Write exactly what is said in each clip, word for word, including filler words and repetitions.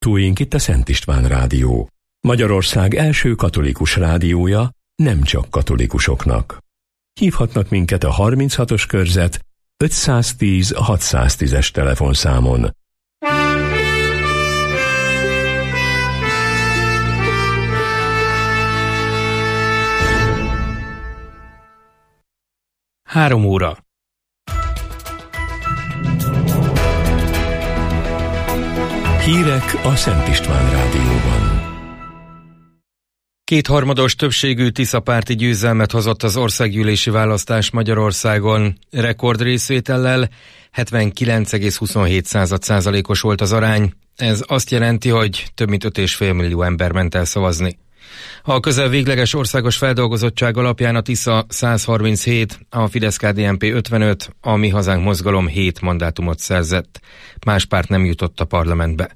Hallgatóink, itt a Szent István Rádió. Magyarország első katolikus rádiója, nem csak katolikusoknak. Hívhatnak minket a harminchatos körzet ötszáztíz hatszáztízes telefonszámon. Három óra. Hírek a Szent István Rádióban. Kétharmados többségű Tisza-párti győzelmet hozott az országgyűlési választás Magyarországon. Rekord részvétellel hetvenkilenc egész huszonhét százalékos volt az arány. Ez azt jelenti, hogy több mint öt egész öt millió ember ment el szavazni. A közel végleges országos feldolgozottság alapján a Tisza száz harminchét, a Fidesz-ká dé en pé ötvenöt, a Mi Hazánk mozgalom hét mandátumot szerzett. Más párt nem jutott a parlamentbe.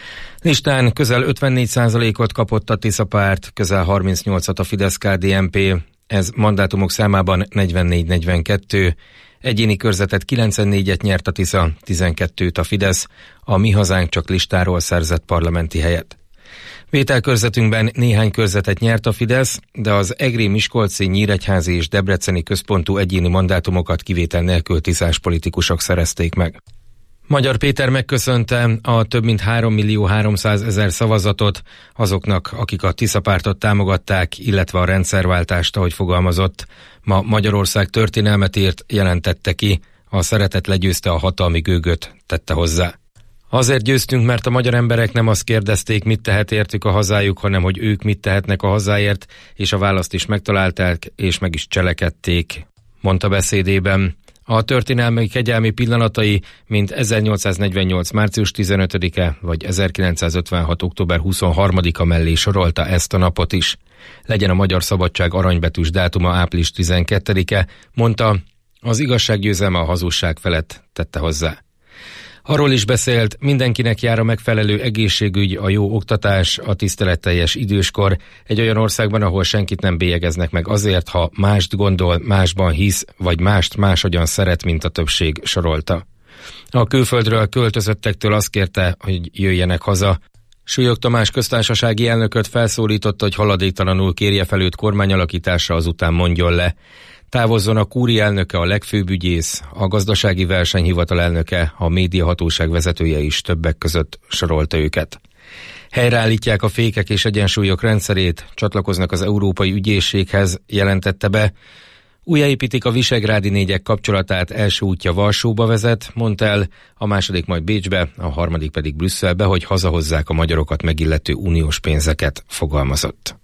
Listán közel ötvennégy százalékot kapott a Tisza párt, közel harmincnyolcat a Fidesz-ká dé en pé, ez mandátumok számában negyvennégy negyvenkettő, egyéni körzetet kilencvennégyet nyert a Tisza, tizenkettőt a Fidesz, a Mi Hazánk csak listáról szerzett parlamenti helyet. Vételkörzetünkben néhány körzetet nyert a Fidesz, de az egri, miskolci, nyíregyházi és debreceni központú egyéni mandátumokat kivétel nélkül tiszás politikusok szerezték meg. Magyar Péter megköszönte a több mint három millió háromszázezer szavazatot azoknak, akik a Tisza pártot támogatták, illetve a rendszerváltást, ahogy fogalmazott. Ma Magyarország történelmet írt, jelentette ki, a szeretet legyőzte a hatalmi gőgöt, tette hozzá. Azért győztünk, mert a magyar emberek nem azt kérdezték, mit tehet értük a hazájuk, hanem hogy ők mit tehetnek a hazáért, és a választ is megtalálták, és meg is cselekedték, mondta beszédében. A történelmi kegyelmi pillanatai, mint ezernyolcszáznegyvennyolc március tizenötödike vagy ezerkilencszázötvenhat október huszonharmadika mellé sorolta ezt a napot is. Legyen a magyar szabadság aranybetűs dátuma április tizenkettedike, mondta, az igazság győzelme a hazugság felett, tette hozzá. Arról is beszélt, mindenkinek jár a megfelelő egészségügy, a jó oktatás, a tiszteletteljes időskor, egy olyan országban, ahol senkit nem bélyegeznek meg azért, ha mást gondol, másban hisz, vagy mást máshogyan szeret, mint a többség, sorolta. A külföldről költözöttektől azt kérte, hogy jöjjenek haza. Súlyog Tamás köztársasági elnököt felszólította, hogy haladéktalanul kérje fel őt kormányalakításra, azután mondjon le. Távozzon a kúria elnöke, a legfőbb ügyész, a gazdasági versenyhivatal elnöke, a médiahatóság vezetője is többek között, sorolta őket. Helyreállítják a fékek és egyensúlyok rendszerét, csatlakoznak az Európai Ügyészséghez, jelentette be. Újjáépítik a visegrádi négyek kapcsolatát, első útja Varsóba vezet, mondta el, a második majd Bécsbe, a harmadik pedig Brüsszelbe, hogy hazahozzák a magyarokat megillető uniós pénzeket, fogalmazott.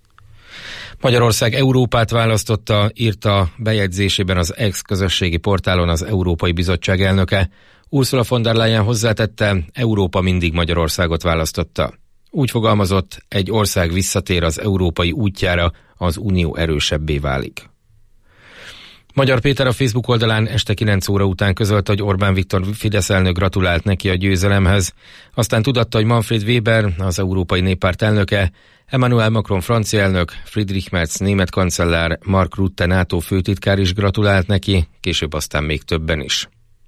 Magyarország Európát választotta, írta bejegyzésében az X közösségi portálon az Európai Bizottság elnöke. Ursula von der Leyen hozzátette, Európa mindig Magyarországot választotta. Úgy fogalmazott, egy ország visszatér az európai útjára, az unió erősebbé válik. Magyar Péter a Facebook oldalán este kilenc óra után közölte, hogy Orbán Viktor Fidesz elnök gratulált neki a győzelemhez. Aztán tudatta, hogy Manfred Weber, az Európai Néppárt elnöke, Emmanuel Macron francia elnök, Friedrich Merz német kancellár, Mark Rutte NATO főtitkár is gratulált neki, később aztán még többen is.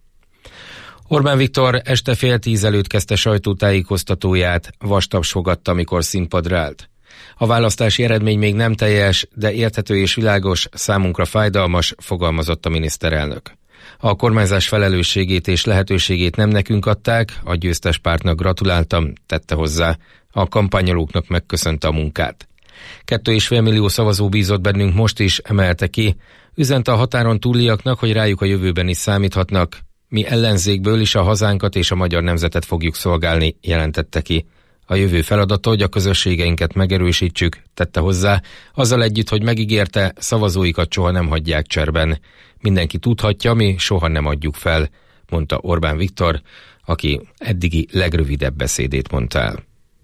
Orbán Viktor este fél tíz előtt kezdte sajtótájékoztatóját, vastaps fogadta, amikor színpadra állt. A választási eredmény még nem teljes, de érthető és világos, számunkra fájdalmas, fogalmazott a miniszterelnök. A kormányzás felelősségét és lehetőségét nem nekünk adták, a győztes pártnak gratuláltam, tette hozzá. A kampányolóknak megköszönte a munkát. Kettő és fél millió szavazó bízott bennünk most is, emelte ki. Üzente a határon túliaknak, hogy rájuk a jövőben is számíthatnak. Mi ellenzékből is a hazánkat és a magyar nemzetet fogjuk szolgálni, jelentette ki. A jövő feladata, hogy a közösségeinket megerősítsük, tette hozzá, azzal együtt, hogy megígérte, szavazóikat soha nem hagyják cserben. Mindenki tudhatja, mi soha nem adjuk fel, mondta Orbán Viktor, aki eddigi legrövidebb beszédét mondta el.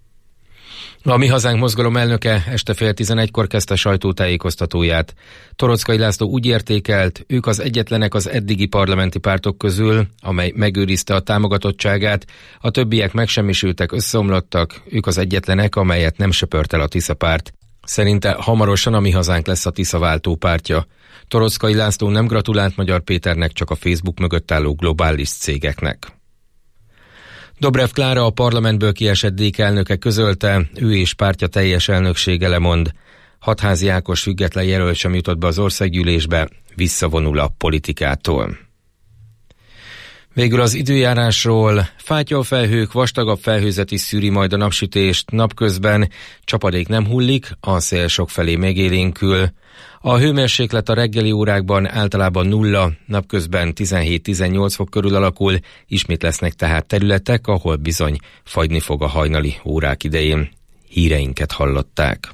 A Mi Hazánk mozgalom elnöke este fél tizenegykor kezdte sajtótájékoztatóját. Torockai László úgy értékelt, ők az egyetlenek az eddigi parlamenti pártok közül, amely megőrizte a támogatottságát, a többiek megsemmisültek, összeomlottak, ők az egyetlenek, amelyet nem söpört el a Tisza párt. Szerinte hamarosan a Mi Hazánk lesz a Tisza váltópártja. Torockai László nem gratulált Magyar Péternek, csak a Facebook mögött álló globális cégeknek. Dobrev Klára, a parlamentből kiesett dé ká elnöke közölte, ő és pártja teljes elnöksége lemond. Hatházi Ákos független jelölt sem jutott be az országgyűlésbe, visszavonul a politikától. Végül az időjárásról: fátyolfelhők, vastagabb felhőzet is szűri majd a napsütést, napközben csapadék nem hullik, a szél sokfelé megélénkül. A hőmérséklet a reggeli órákban általában nulla, napközben tizenhét-tizennyolc fok körül alakul, ismét lesznek tehát területek, ahol bizony fagyni fog a hajnali órák idején. Híreinket hallották.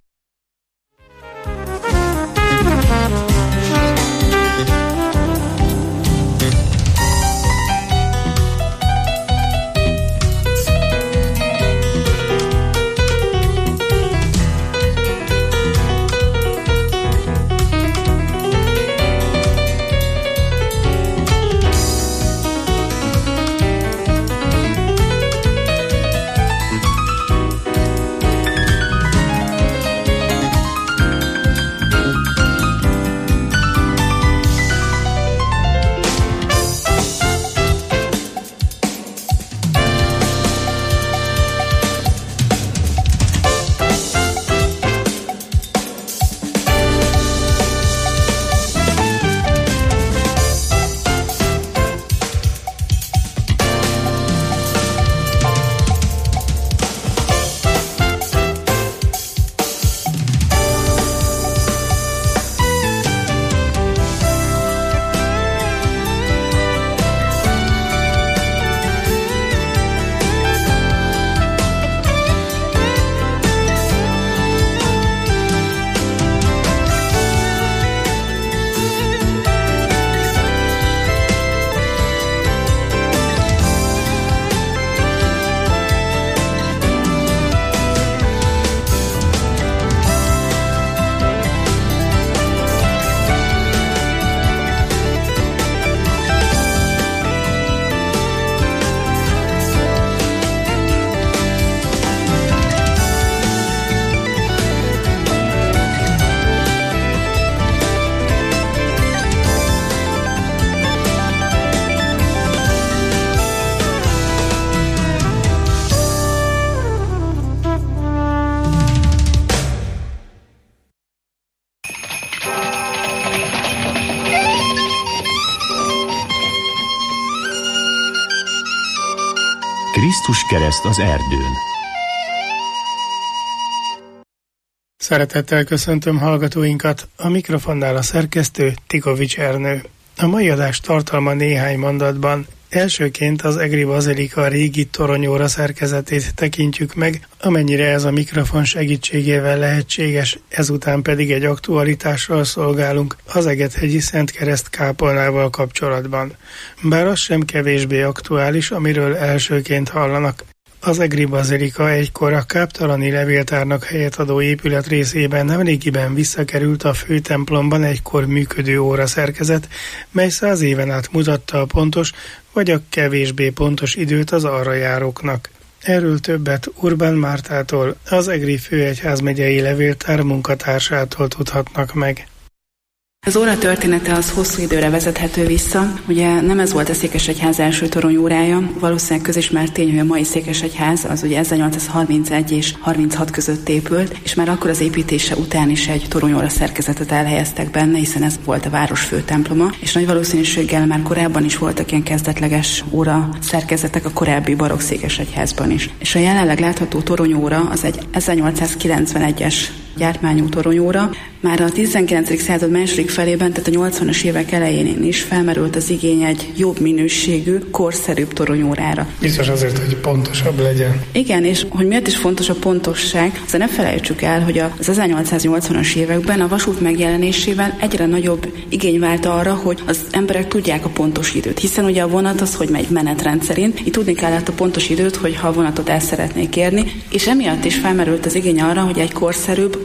Krisztus kereszt az erdőn. Szeretettel köszöntöm hallgatóinkat, a mikrofonnál a szerkesztő Tikovics Ernő. A mai adás tartalma néhány mondatban. Elsőként az Egri Bazilika régi toronyóra szerkezetét tekintjük meg, amennyire ez a mikrofon segítségével lehetséges, ezután pedig egy aktualitással szolgálunk az Egethegyi Szentkereszt kápolnával kapcsolatban. Bár az sem kevésbé aktuális, amiről elsőként hallanak. Az Egri Bazilika egykor a káptalani levéltárnak helyet adó épület részében nemrégiben visszakerült a főtemplomban egykor működő óraszerkezet, mely száz éven át mutatta a pontos vagy a kevésbé pontos időt az arra járóknak. Erről többet Urbán Mártától, az Egri Főegyházmegyei Levéltár munkatársától tudhatnak meg. Az óra története az hosszú időre vezethető vissza. Ugye nem ez volt a Székesegyház első toronyórája, valószínűleg közismert tény, hogy a mai Székesegyház az ugye ezernyolcszázharmincegy és harminchat között épült, és már akkor az építése után is egy toronyóra szerkezetet elhelyeztek benne, hiszen ez volt a város főtemploma, és nagy valószínűséggel már korábban is voltak ilyen kezdetleges óra szerkezetek a korábbi barokk Székesegyházban is. És a jelenleg látható toronyóra az egy ezernyolcszázkilencvenegyes gyártmányú toronyóra. Már a tizenkilencedik század második felében, tehát a nyolcvanas évek elején is felmerült az igény egy jobb minőségű, korszerűbb toronyórára. Biztos azért, hogy pontosabb legyen. Igen, és hogy miért is fontos a pontosság, azért ne felejtsük el, hogy az ezernyolcszáznyolcvanas években a vasút megjelenésével egyre nagyobb igény vált arra, hogy az emberek tudják a pontos időt, hiszen ugye a vonat az, hogy megy menetrend szerint, itt tudni kellett a pontos időt, hogy ha a vonatot el szeretnék érni, és emiatt is felmerült az igény arra, hogy egy korszerűbb,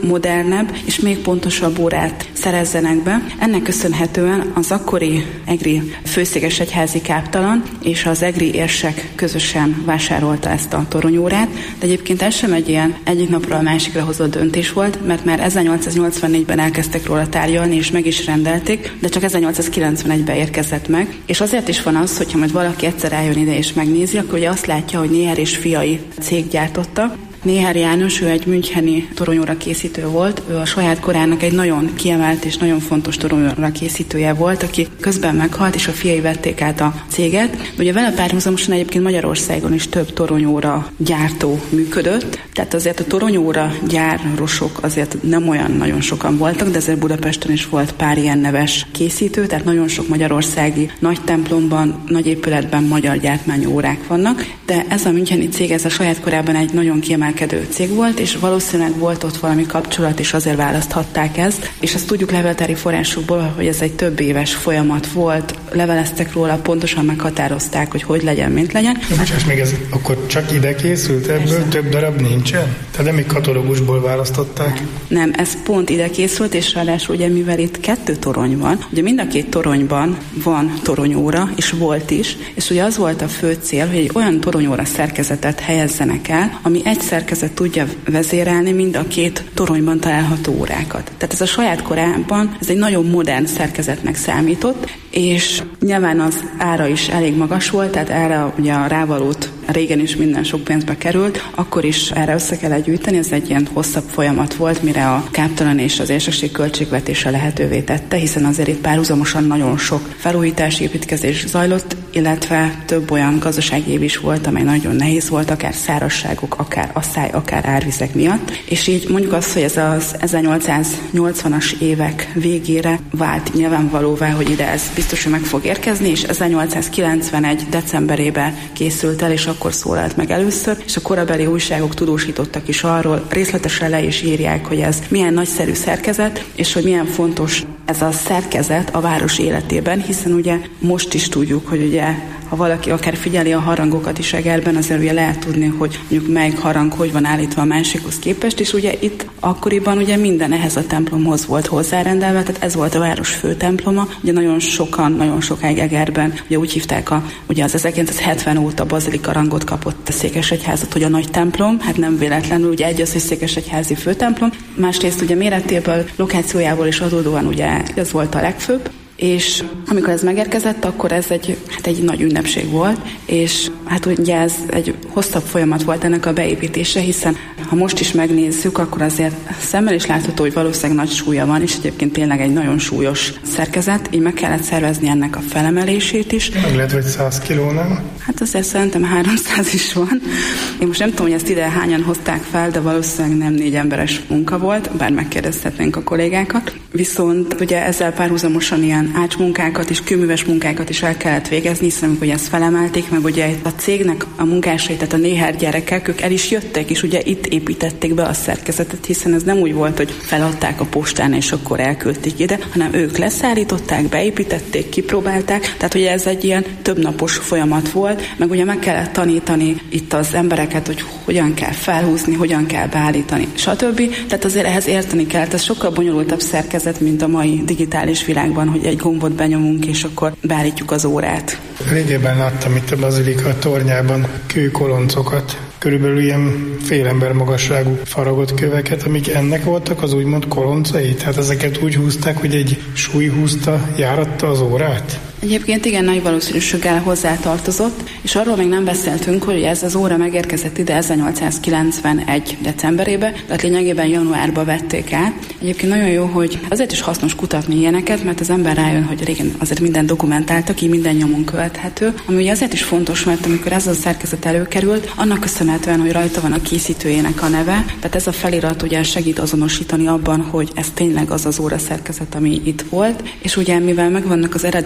modernebb és még pontosabb órát szerezzenek be. Ennek köszönhetően az akkori egri főszékesegyházi káptalan és az egri érsek közösen vásárolta ezt a toronyórát, de egyébként ez sem egy ilyen egyik napról a másikra hozott döntés volt, mert már ezernyolcszáznyolcvannégyben elkezdtek róla tárgyalni, és meg is rendelték, de csak ezernyolcszázkilencvenegyben érkezett meg. És azért is van az, hogyha majd valaki egyszer eljön ide és megnézi, akkor ugye azt látja, hogy Néher és fiai cég gyártotta. Néher János, ő egy müncheni toronyóra készítő volt, ő a saját korának egy nagyon kiemelt és nagyon fontos toronyóra készítője volt, aki közben meghalt, és a fiai vették át a céget. Ugye vele párhuzamosan egyébként Magyarországon is több toronyóra gyártó működött, tehát azért a toronyóra gyárosok azért nem olyan nagyon sokan voltak, de azért Budapesten is volt pár ilyen neves készítő, tehát nagyon sok magyarországi nagy templomban, nagy épületben magyar gyártmányú órák vannak, de ez a müncheni cég, ez a saját korában egy nagyon kiemelt cég volt, és valószínűleg volt ott valami kapcsolat, és azért választhatták ezt. És azt tudjuk levéltári forrásokból, hogy ez egy több éves folyamat volt, leveleztek róla, pontosan meghatározták, hogy hogy legyen, mint legyen. És még ez akkor csak ide készült, ebből Persze. több darab nincsen? Tehát nem még katalógusból választották? Nem, ez pont ide készült, és ráadásul ugye mivel itt kettő torony van, ugye mind a két toronyban van toronyóra, és volt is, és ugye az volt a fő cél, hogy egy olyan toronyóra szerkezetet helyezzenek el, ami egyszer szerkezet tudja vezérelni mind a két toronyban található órákat. Tehát ez a saját korában ez egy nagyon modern szerkezetnek számított, és nyilván az ára is elég magas volt, tehát erre ugye a rávalót régen is minden sok pénzbe került, akkor is erre össze kell gyűjteni, ez egy ilyen hosszabb folyamat volt, mire a káptalan és az érsekség költségvetése lehetővé tette, hiszen azért itt párhuzamosan nagyon sok felújítási építkezés zajlott, illetve több olyan gazdasági év is volt, amely nagyon nehéz volt, akár szárazságok, akár asszály, akár árvizek miatt, és így mondjuk azt, hogy ez az ezernyolcszáznyolcvanas évek végére vált nyilvánvalóvá, hogy ide ez biztos, hogy meg fog érkezni, és ezernyolcszázkilencvenegy decemberében készült el, és akkor szólalt meg először, és a korabeli újságok tudósítottak is arról, részletesen le is írják, hogy ez milyen nagyszerű szerkezet, és hogy milyen fontos ez a szerkezet a város életében, hiszen ugye most is tudjuk, hogy ugye ha valaki akár figyeli a harangokat is Egerben, azért ugye lehet tudni, hogy mondjuk melyik harang hogy van állítva a másikhoz képest, és ugye itt akkoriban ugye minden ehhez a templomhoz volt hozzárendelve, tehát ez volt a város fő temploma, ugye nagyon sokan, nagyon sokáig Egerben, ugye úgy hívták a, ugye az ezerkilencszázhetven óta bazilika rangot kapott a székesegyházat, hogy a nagy templom, hát nem véletlenül, ugye egy az, hogy székesegyházi főtemplom, másrészt ugye méretéből, lokációjából is adódóan ugye ez volt a legfőbb, és amikor ez megérkezett, akkor ez egy, hát egy nagy ünnepség volt, és hát ugye ez egy hosszabb folyamat volt ennek a beépítése, hiszen ha most is megnézzük, akkor azért szemmel is látható, hogy valószínűleg nagy súlya van, és egyébként tényleg egy nagyon súlyos szerkezet, így meg kellett szervezni ennek a felemelését is. Meg lehet, hogy száz kiló, nem? Hát azért szerintem háromszáz is van. Én most nem tudom, hogy ezt ide hányan hozták fel, de valószínűleg nem négy emberes munka volt, bár megkérdezhetnénk a kollégákat. Viszont ugye ezzel párhuzamosan ilyen ácsmunkákat és kőműves munkákat is el kellett végezni, hiszen amikor ezt felemelték, meg ugye a cégnek a munkásai, tehát a Néher gyerekek, ők el is jöttek, és ugye itt építették be a szerkezetet, hiszen ez nem úgy volt, hogy feladták a postán, és akkor elküldték ide, hanem ők leszállították, beépítették, kipróbálták, tehát ugye ez egy ilyen többnapos folyamat volt, meg ugye meg kellett tanítani itt az embereket, hogy hogyan kell felhúzni, hogyan kell beállítani, stb. Tehát azért ehhez érteni kell, ez sokkal bonyolultabb szerkezet, mint a mai digitális világban, hogy egy gombot benyomunk, és akkor beállítjuk az órát. Régében láttam itt a bazilika tornyában kőkoloncokat, körülbelül ilyen fél ember magasságú faragott köveket, amik ennek voltak az úgymond koloncai, tehát ezeket úgy húzták, hogy egy súly húzta, járatta az órát? Egyébként igen, nagy valószínűséggel hozzátartozott, és arról még nem beszéltünk, hogy ez az óra megérkezett ide ezernyolcszázkilencvenegy decemberében, tehát lényegében januárba vették át. Egyébként nagyon jó, hogy azért is hasznos kutatni ilyeneket, mert az ember rájön, hogy régen azért minden dokumentáltak, így minden nyomon követhető, ami ugye azért is fontos, mert amikor ez a szerkezet előkerült, annak köszönhetően, hogy rajta van a készítőjének a neve, tehát ez a felirat ugye segít azonosítani abban, hogy ez tényleg az az óra szerkezet, ami itt volt, és ugye mivel megvannak az eredeti szám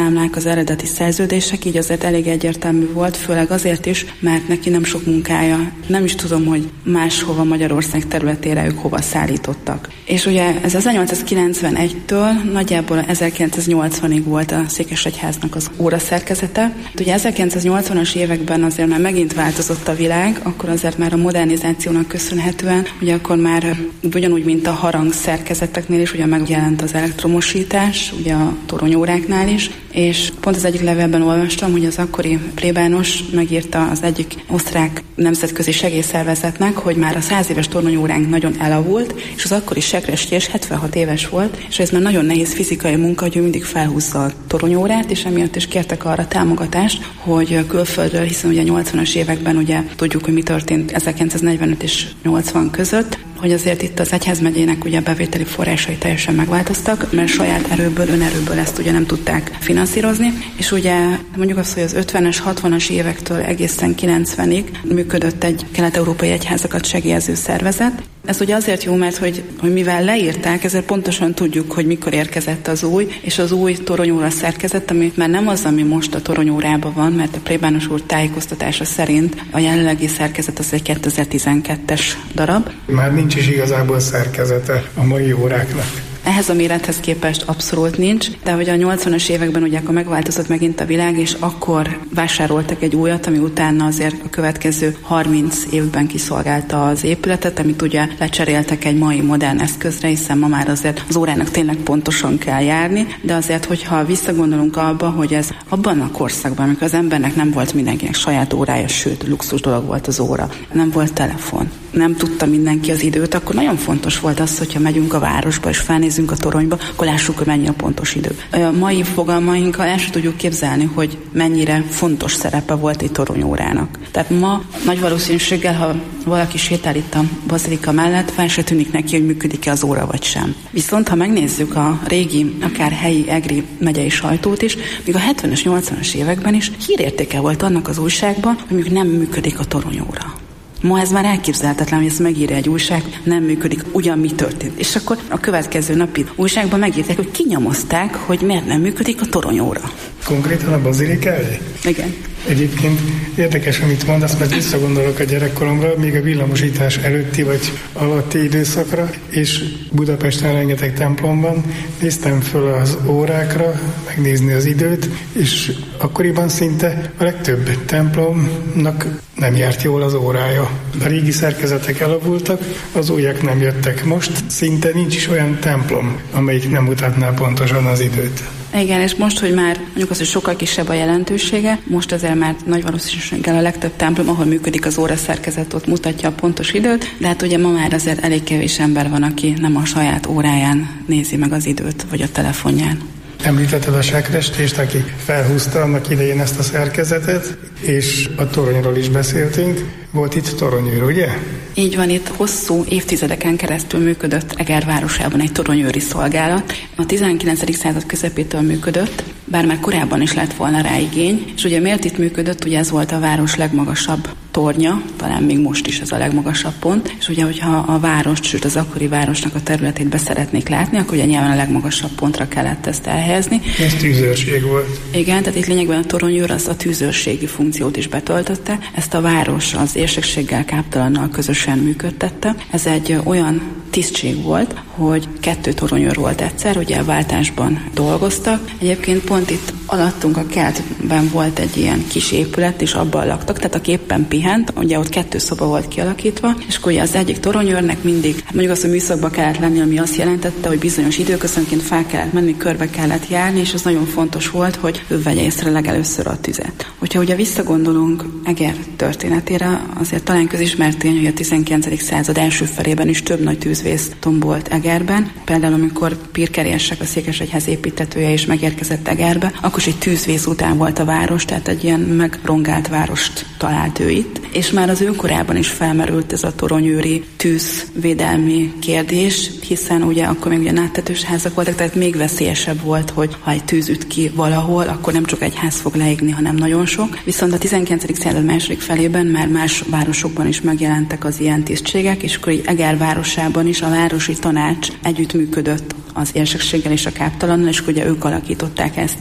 számlák, az eredeti szerződések, így azért elég egyértelmű volt, főleg azért is, mert neki nem sok munkája. Nem is tudom, hogy máshova Magyarország területére ők hova szállítottak. És ugye ez ezernyolcszázkilencvenegytől nagyjából ezerkilencszáznyolcvanig volt a Székesegyháznak az óraszerkezete. Ugye ezerkilencszáznyolcvanas években azért már megint változott a világ, akkor azért már a modernizációnak köszönhetően, ugye akkor már ugyanúgy, mint a harang szerkezeteknél is, ugye megjelent az elektromosítás, ugye a toronyóráknál is, és pont az egyik levélben olvastam, hogy az akkori plébános megírta az egyik osztrák nemzetközi segélyszervezetnek, hogy már a száz éves toronyóránk nagyon elavult, és az akkori sekrestjés hetvenhat éves volt, és ez már nagyon nehéz fizikai munka, hogy ő mindig felhúzza a toronyórát, és emiatt is kértek arra támogatást, hogy külföldről, hiszen ugye a nyolcvanas években ugye tudjuk, hogy mi történt ezerkilencszáznegyvenöt és nyolcvan között, hogy azért itt az egyházmegyének ugye a bevételi forrásai teljesen megváltoztak, mert saját erőből, önerőből ezt ugye nem tudták finanszírozni, és ugye mondjuk azt, hogy az ötvenes, hatvanas évektől egészen kilencvenig működött egy kelet-európai egyházakat segélyező szervezet. Ez ugye azért jó, mert hogy, hogy mivel leírták, ezért pontosan tudjuk, hogy mikor érkezett az új, és az új toronyóra szerkezet, amit már nem az, ami most a toronyórában van, mert a plébános úr tájékoztatása szerint a jelenlegi szerkezet az egy kétezer-tizenkettes darab. Már nincs is igazából szerkezete a mai óráknak. Ehhez a mérethez képest abszolút nincs, de hogy a nyolcvanas években ugye akkor megváltozott megint a világ, és akkor vásároltak egy újat, ami utána azért a következő harminc évben kiszolgálta az épületet, amit ugye lecseréltek egy mai modern eszközre, hiszen ma már azért az órának tényleg pontosan kell járni, de azért, hogyha visszagondolunk abba, hogy ez abban a korszakban, amikor az embernek nem volt mindenkinek saját órája, sőt, luxus dolog volt az óra, nem volt telefon, nem tudta mindenki az időt, akkor nagyon fontos volt az, hogyha megyünk a városba és felnézünk a toronyba, akkor lássuk, hogy mennyi a pontos idő. A mai fogalmainkkal el sem tudjuk képzelni, hogy mennyire fontos szerepe volt egy toronyórának. Tehát ma nagy valószínűséggel, ha valaki sétál itt a bazilika mellett, fel se tűnik neki, hogy működik-e az óra vagy sem. Viszont, ha megnézzük a régi, akár helyi egri megyei sajtót is, még a hetvenes, nyolcvanas években is hírértéke volt annak az újságban, hogy még nem működik a toronyóra. Ma ez már elképzelhetetlen, hogy ezt megírja egy újság, nem működik, ugyan mi történt. És akkor a következő napi újságban megírták, hogy kinyomozták, hogy miért nem működik a toronyóra. Konkrétan a bazilikáé? Igen. Egyébként érdekes, amit mondasz, mert visszagondolok a gyerekkoromra, még a villamosítás előtti vagy alatti időszakra, és Budapesten rengeteg templomban néztem föl az órákra, megnézni az időt, és akkoriban szinte a legtöbb templomnak nem járt jól az órája. A régi szerkezetek elavultak, az újak nem jöttek. Most szinte nincs is olyan templom, amelyik nem mutatná pontosan az időt. Igen, és most, hogy már mondjuk az, hogy sokkal kisebb a jelentősége, most azért már nagy valószínűséggel a legtöbb templom, ahol működik az óraszerkezet, ott mutatja a pontos időt, de hát ugye ma már azért elég kevés ember van, aki nem a saját óráján nézi meg az időt, vagy a telefonján. Említetted a sekrestést, aki felhúzta annak idején ezt a szerkezetet, és a toronyról is beszéltünk. Volt itt toronyőr, ugye? Így van, itt hosszú évtizedeken keresztül működött Eger városában egy toronyőri szolgálat. A tizenkilencedik század közepétől működött, bár már korábban is lett volna rá igény, és ugye miért itt működött, ugye ez volt a város legmagasabb tornya, talán még most is ez a legmagasabb pont, és ugye, hogyha a várost, sőt az akkori városnak a területét be szeretnék látni, akkor ugye nyilván a legmagasabb pontra kellett ezt elhelyezni. Ez tűzőrség volt. Igen, tehát itt lényegben a toronyőr az a tűzőrségi funkciót is betöltötte. Ezt a város az érsekséggel, káptalannal közösen működtette. Ez egy olyan tisztség volt, hogy kettő toronyőr volt egyszer, ugye a váltásban dolgoztak. Egyébként pont itt alattunk a kertben volt egy ilyen kis épület, és abban laktak, tehát aki éppen pihent, ugye ott kettő szoba volt kialakítva, és akkor ugye az egyik toronyőrnek mindig, hát mondjuk azt, hogy műszakba kellett lenni, ami azt jelentette, hogy bizonyos időközönként fel kellett menni, körbe kellett járni, és az nagyon fontos volt, hogy ő vegye észre legelőször a tüzet. Hogyha ugye visszagondolunk Eger történetére, azért talán közismert tény, hogy a tizenkilencedik század első felében is több nagy tűzvész tombolt Egerben. Például amikor Pirker Érsek, a Székesegyház építtetője is megérkezett Egerbe, akkor is egy tűzvész után volt a város, tehát egy ilyen megrongált várost talált ő itt. És már az ő korában is felmerült ez a toronyőri tűzvédelmi kérdés, hiszen ugye akkor még ugye náttetős házak voltak, tehát még veszélyesebb volt, hogy ha egy tűz üt ki valahol, akkor nem csak egy ház fog leégni, hanem nagyon sok. Viszont a tizenkilencedik század második felében már más városokban is megjelentek az ilyen tisztségek, és akkor Eger városában is a városi tanács együttműködött az érsekséggel és a káptalannal, és ugye ők alakították ezt ki, és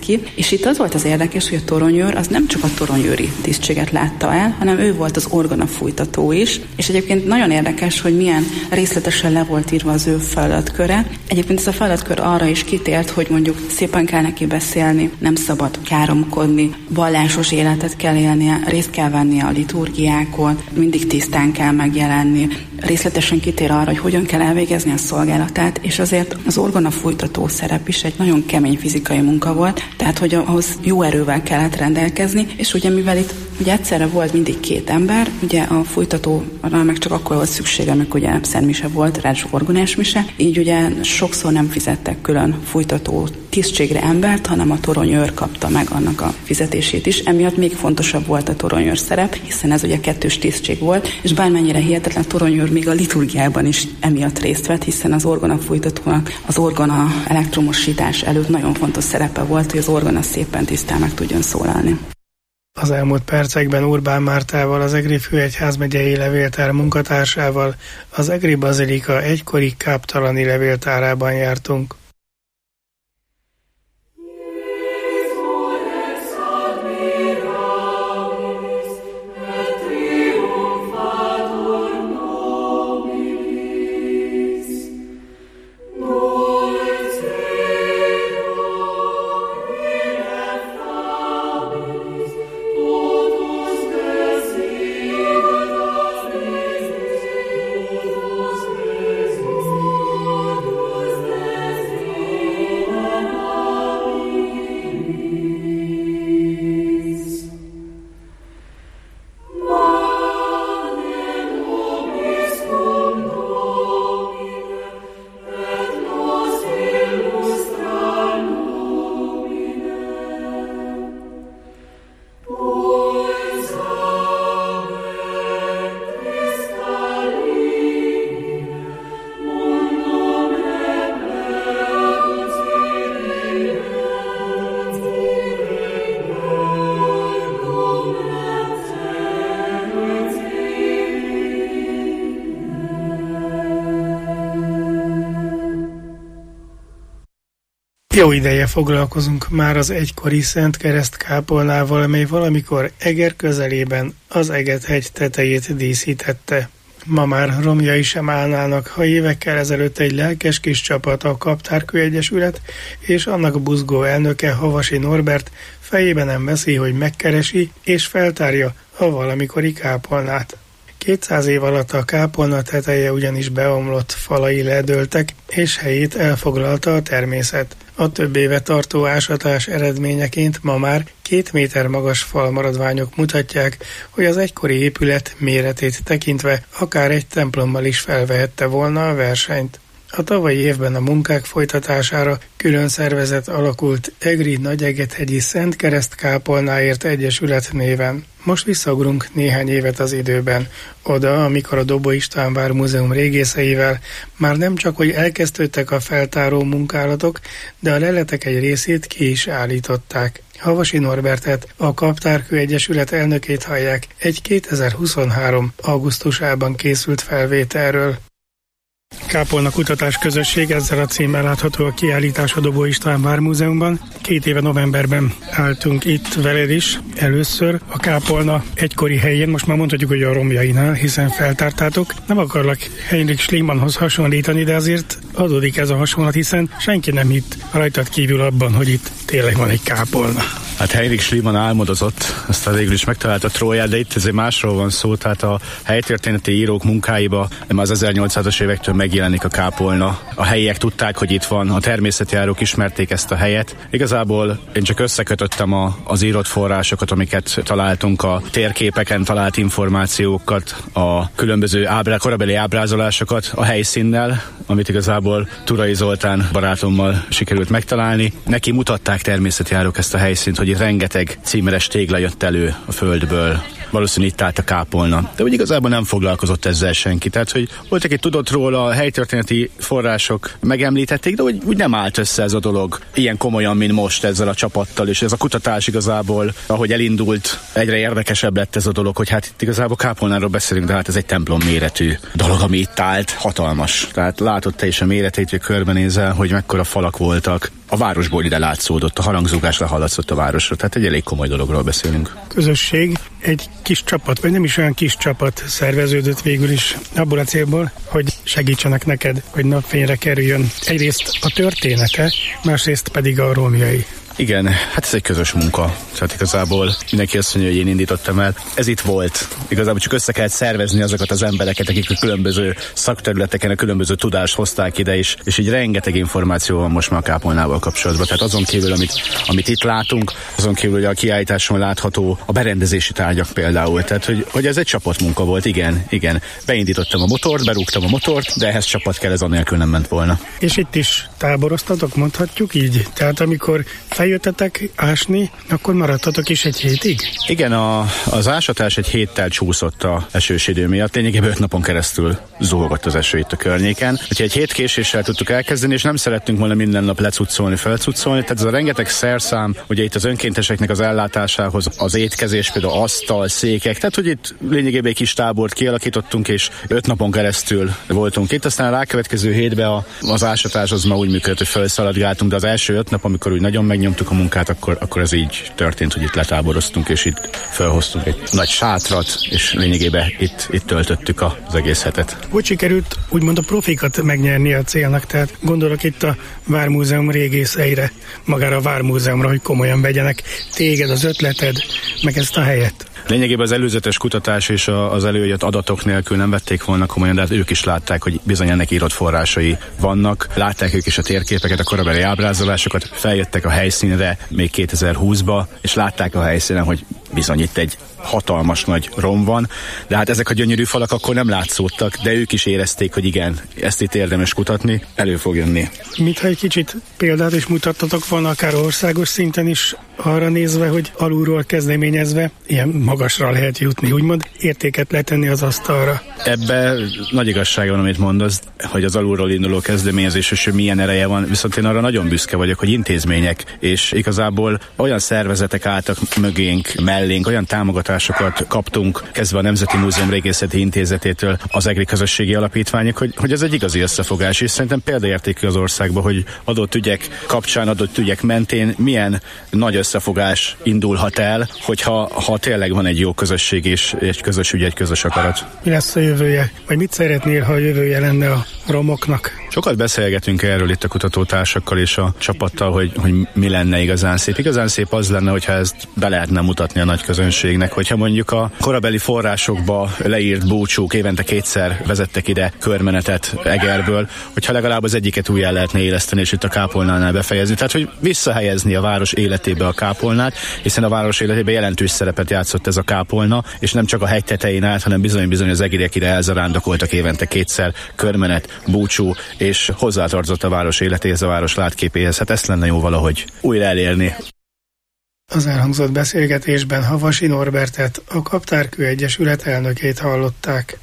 És itt az volt az érdekes, hogy a toronyőr az nem csak a toronyőri tisztséget látta el, hanem ő volt az orgonafújtató is, és egyébként nagyon érdekes, hogy milyen részletesen le volt írva az ő feladatköre. Egyébként ez a feladatkör arra is kitért, hogy mondjuk szépen kell neki beszélni, nem szabad káromkodni, vallásos életet kell élnie, részt kell vennie a liturgiákon, mindig tisztán kell megjelenni, részletesen kitér arra, hogy hogyan kell elvégezni a szolgálatát, és azért az orgonafújtató szerep is egy nagyon kemény fizikai munka volt, tehát hogy ahhoz jó erővel kellett rendelkezni, és ugye mivel itt ugye egyszerre volt mindig két ember, ugye a fújtatóra meg csak akkor volt szüksége, amikor ugye szentmise volt, ráadásul orgonás mise, így ugye sokszor nem fizettek külön fújtató tisztségre embert, hanem a toronyőr kapta meg annak a fizetését is. Emiatt még fontosabb volt a toronyőr szerep, hiszen ez ugye kettős tisztség volt, és bármennyire hihetetlen, a toronyőr még a liturgiában is emiatt részt vett, hiszen az orgonafújtatónak az orgona elektromosítás előtt nagyon fontos szerepe volt, hogy az orgona szépen tisztán meg tudjon szólalni. Az elmúlt percekben Urbán Mártával, az Egri Főegyházmegyei Levéltár munkatársával az Egri Bazilika egykori káptalani levéltárában jártunk. Jó ideje foglalkozunk már az egykori Szent Kereszt kápolnával, mely valamikor Eger közelében az Eget-hegy tetejét díszítette. Ma már romjai sem állnának, ha évekkel ezelőtt egy lelkes kis csapat, a Kaptárkő Egyesület és annak buzgó elnöke, Havasi Norbert fejében nem veszi, hogy megkeresi és feltárja a valamikori kápolnát. kétszáz év alatt a kápolna teteje ugyanis beomlott, falai ledőltek, és helyét elfoglalta a természet. A több éve tartó ásatás eredményeként ma már két méter magas falmaradványok mutatják, hogy az egykori épület méretét tekintve akár egy templommal is felvehette volna a versenyt. A tavalyi évben a munkák folytatására külön szervezet alakult Egri Nagyegethegyi Szent Kereszt Kápolnáért Egyesület néven. Most visszaugrunk néhány évet az időben, oda, amikor a Dobó István vár múzeum régészeivel már nem csak, hogy elkezdődtek a feltáró munkálatok, de a leletek egy részét ki is állították. Havasi Norbertet, a Kaptárkő Egyesület elnökét hallják egy kétezer-huszonhárom. augusztusában készült felvételről. Kápolna Kutatás Közösség, ezzel a címmel látható a kiállítás a Dobó István Vármúzeumban. Két éve novemberben álltunk itt veled is először a kápolna egykori helyén, most már mondhatjuk, hogy a romjainál, hiszen feltártátok. Nem akarlak Heinrich Schliemannhoz hasonlítani, de azért adódik ez a hasonlat, hiszen senki nem hitt rajtad kívül abban, hogy itt tényleg van egy kápolna. Hát Heinrich Schliemann álmodozott, aztán végül is megtalálta Tróját, de itt azért másról van szó, tehát a helytörténeti írók munkáiba már az ezernyolcszázas évektől megjelenik a kápolna. A helyiek tudták, hogy itt van, a természetjárók ismerték ezt a helyet. Igazából én csak összekötöttem a, az írott forrásokat, amiket találtunk, a térképeken talált információkat, a különböző ábrá, korabeli ábrázolásokat a helyszínnel, amit igazából Turai Zoltán barátommal sikerült megtalálni. Neki mutatták természetjárók ezt a helyszínt, hogy itt rengeteg címeres tégla jött elő a földből. valószínűleg itt állt a kápolna. De úgy igazából nem foglalkozott ezzel senki. Tehát, hogy volt, aki tudott róla, a helytörténeti források megemlítették, de úgy, úgy nem állt össze ez a dolog ilyen komolyan, mint most ezzel a csapattal, és ez a kutatás igazából, ahogy elindult, egyre érdekesebb lett ez a dolog, hogy hát itt igazából kápolnáról beszélünk, de hát ez egy templom méretű dolog, ami itt állt, hatalmas. Tehát látod te is a méreteit, hogy körbenézel, hogy mekkora falak voltak. A városból ide látszódott, a harangzúgás lehallatszott a városra, tehát egy elég komoly dologról beszélünk. Közösség, egy kis csapat, vagy nem is olyan kis csapat szerveződött végül is abból a célból, hogy segítsenek neked, hogy napfényre kerüljön egyrészt a története, másrészt pedig a rómjai. Igen, hát ez egy közös munka. Tehát igazából mindenki azt mondja, hogy én indítottam el. Ez itt volt. Igazából csak össze kellett szervezni azokat az embereket, akik a különböző szakterületeken a különböző tudást hozták ide is, és így rengeteg információ van most már a kápolnával kapcsolatban. Tehát azon kívül, amit, amit itt látunk, azon kívül, hogy a kiállításon látható a berendezési tárgyak például. Tehát, hogy, hogy ez egy csapatmunka volt, igen, igen. Beindítottam a motort, berúgtam a motort, de ehhez csapat kell, ez annélkül nem ment volna. És itt is táboroztatok, mondhatjuk így? Tehát amikor jöttetek ásni, akkor maradtatok is egy hétig? Igen, a, az ásatás egy héttel csúszott a esős idő miatt. Lényegében öt napon keresztül zuhogott az eső itt a környéken. Úgyhogy egy hét késéssel tudtuk elkezdeni, és nem szerettünk volna minden nap lecuccolni, felcuccolni. Tehát ez a rengeteg szerszám, ugye itt az önkénteseknek az ellátásához, az étkezés, például asztal, székek. Tehát, hogy itt lényegében egy kis tábort kialakítottunk, és öt napon keresztül voltunk itt. Aztán a rákövetkező hétben a, az ásatás az már úgy működött, hogy felszaladgáltunk, de az első öt nap, amikor úgy nagyon megnyomtuk a munkát, akkor, akkor ez így történt, hogy itt letáboroztunk, és itt felhoztunk egy nagy sátrat, és lényegében itt, itt töltöttük az egész hetet. Hogy sikerült úgymond a profikat megnyerni a célnak? Tehát gondolok itt a Vármúzeum régészeire, magára a Vármúzeumra, hogy komolyan vegyenek téged, az ötleted, meg ezt a helyet. Lényegében az előzetes kutatás és az előjött adatok nélkül nem vették volna komolyan, de hát ők is látták, hogy bizony ennek írott forrásai vannak. Látták ők is a térképeket, a korabeli ábrázolásokat, feljöttek a helyszínre még kétezer-húszba, és látták a helyszínen, hogy bizony itt egy hatalmas nagy rom van, de hát ezek a gyönyörű falak akkor nem látszódtak, de ők is érezték, hogy igen, ezt itt érdemes kutatni, elő fog jönni. Mintha egy kicsit példát is mutattatok volna, akár országos szinten is arra nézve, hogy alulról kezdeményezve ilyen magasra lehet jutni, úgymond értéket letenni az asztalra. Ebbe nagy igazság van, amit mondasz, hogy az alulról induló kezdeményezés, és milyen ereje van, viszont én arra nagyon büszke vagyok, hogy intézmények, és igazából olyan szervezetek álltak mögénk, mellénk, olyan támogatásokat kaptunk, kezdve a Nemzeti Múzeum Régészeti Intézetétől az EGRI közösségi alapítványok, hogy, hogy ez egy igazi összefogás, és szerintem példaértékű az országban, hogy adott ügyek kapcsán, adott ügyek mentén milyen nagy összefogás indulhat el, hogyha ha tényleg van egy jó közösség és egy közös ügy, egy közös akarat. Mi lesz a jövője? Vagy mit szeretnél, ha a jövője lenne a romoknak? Sokat beszélgetünk erről itt a kutatótársakkal és a csapattal, hogy, hogy mi lenne igazán szép. Igazán szép az lenne, hogyha ezt be lehetne mutatni a nagy közönségnek, hogyha mondjuk a korabeli forrásokba leírt búcsúk évente kétszer vezettek ide körmenetet Egerből, hogyha legalább az egyiket újjá lehetne éleszteni, és itt a kápolnánál befejezni. Tehát, hogy visszahelyezni a város életébe a kápolnát, hiszen a város életében jelentős szerepet játszott ez a kápolna, és nem csak a hegy tetején állt, hanem bizony-bizony az egériek ide elzarándokoltak évente kétszer körmenet, búcsú, és hozzátartozott a város életéhez, a város látképéhez. Hát ezt lenne jó valahogy újra elérni. Az elhangzott beszélgetésben Havasi Norbertet, a Kaptárkő Egyesület elnökét hallották.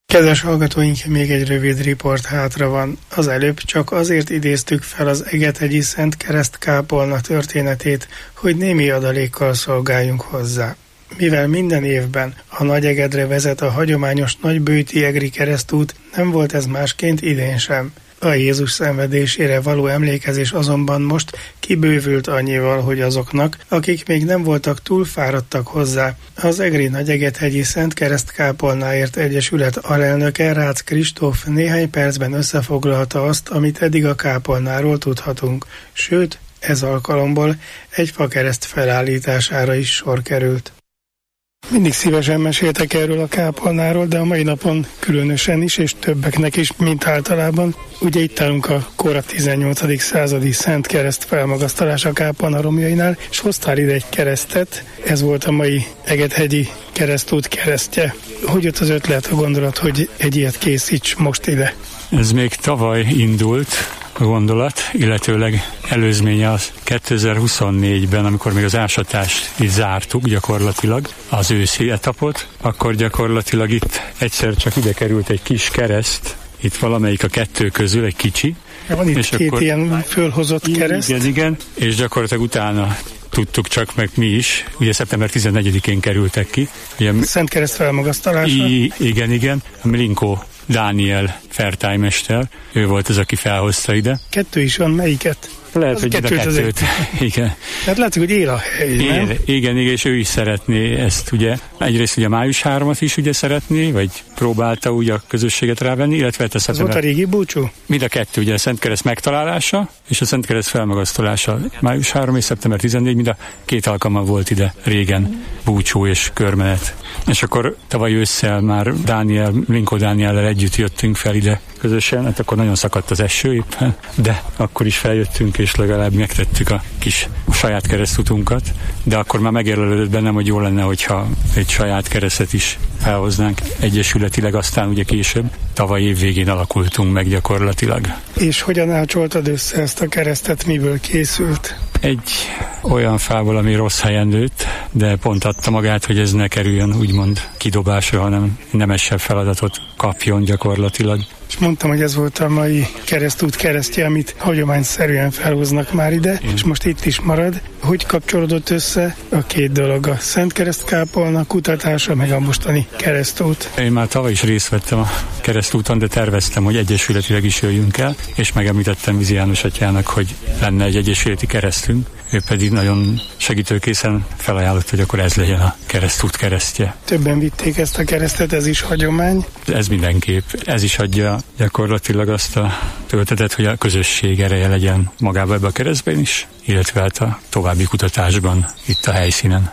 Kedves hallgatóink, még egy rövid riport hátra van. Az előbb csak azért idéztük fel az Egethegyi Szent Kereszt kápolna történetét, hogy némi adalékkal szolgáljunk hozzá. Mivel minden évben a Nagyegedre vezet a hagyományos nagybőti egri keresztút, nem volt ez másként idén sem. A Jézus szenvedésére való emlékezés azonban most kibővült annyival, hogy azoknak, akik még nem voltak túl fáradtak hozzá, az Egri Nagyegethegyi Szent Kereszt Kápolnáért Egyesület alelnöke Rácz Kristóf néhány percben összefoglalta azt, amit eddig a kápolnáról tudhatunk, sőt, ez alkalomból egy fakereszt felállítására is sor került. Mindig szívesen meséltek erről a kápolnáról, de a mai napon különösen is, és többeknek is, mint általában. Ugye itt állunk a kora tizennyolcadik századi Szent Kereszt felmagasztalása kápolna romjainál, és hoztál ide egy keresztet, ez volt a mai Egethegyi keresztút keresztje. Hogy jött az ötlet, a gondolat, hogy egy ilyet készíts most ide? Ez még tavaly indult a gondolat, illetőleg előzménye az kétezer-huszonnégyben, amikor még az ásatást így zártuk gyakorlatilag, az őszi etapot, akkor gyakorlatilag itt egyszer csak ide került egy kis kereszt, itt valamelyik a kettő közül, egy kicsi. Van itt és két akkor, ilyen fölhozott kereszt. Igen, igen, és gyakorlatilag utána tudtuk csak meg mi is, ugye szeptember tizennegyedikén kerültek ki. Ugye, Szent Kereszt felmagasztalása. I, igen, igen, a Milinkó Dániel fertájmester, ő volt az, aki felhozta ide. Kettő is van, melyiket? Lehet, az hogy a kettőt. Igen. Tehát látszik, hogy él a hely, él, nem? Igen, igen, és ő is szeretné ezt, ugye. Egyrészt ugye május harmadikat is ugye szeretné, vagy próbálta ugye a közösséget rávenni, illetve hát a az volt a régi búcsú? Mind a kettő, ugye a Szent Kereszt megtalálása, és a Szent Kereszt felmagasztalása. május harmadika és szeptember tizennegyedike, mind a két alkalommal volt ide régen búcsú és körmenet. És akkor tavaly ősszel már Dániel, Linkó Dániellel együtt jöttünk fel ide közösen, hát akkor nagyon szakadt az eső éppen, de akkor is feljöttünk, és legalább megtettük a kis saját keresztutunkat, de akkor már megjelölődött bennem, hogy jó lenne, hogyha egy saját keresztet is felhoznánk egyesületileg, aztán ugye később, tavaly év végén alakultunk meg gyakorlatilag. És hogyan ácsoltad össze ezt a keresztet, miből készült? Egy olyan fából, ami rossz helyen nőtt, de pont adta magát, hogy ez ne kerüljön úgymond kidobásra, hanem nemesebb feladatot kapjon gyakorlatilag. És mondtam, hogy ez volt a mai keresztút keresztje, amit hagyományszerűen felhoznak már ide, Én. és most itt is marad. Hogy kapcsolódott össze a két dolog, a Szent Kereszt kápolna kutatása, meg a mostani keresztút? Én már tavaly is részt vettem a keresztúton, de terveztem, hogy egyesületileg is jöjjünk el, és megemlítettem Vizi János atyának, hogy lenne egy egyesületi keresztünk. Ő pedig nagyon segítőkészen felajánlott, hogy akkor ez legyen a keresztút keresztje. Többen vitték ezt a keresztet, ez is hagyomány? Ez mindenképp. Ez is adja gyakorlatilag azt a töltetet, hogy a közösség ereje legyen magában ebbe a keresztben is, illetve hát a további kutatásban itt a helyszínen.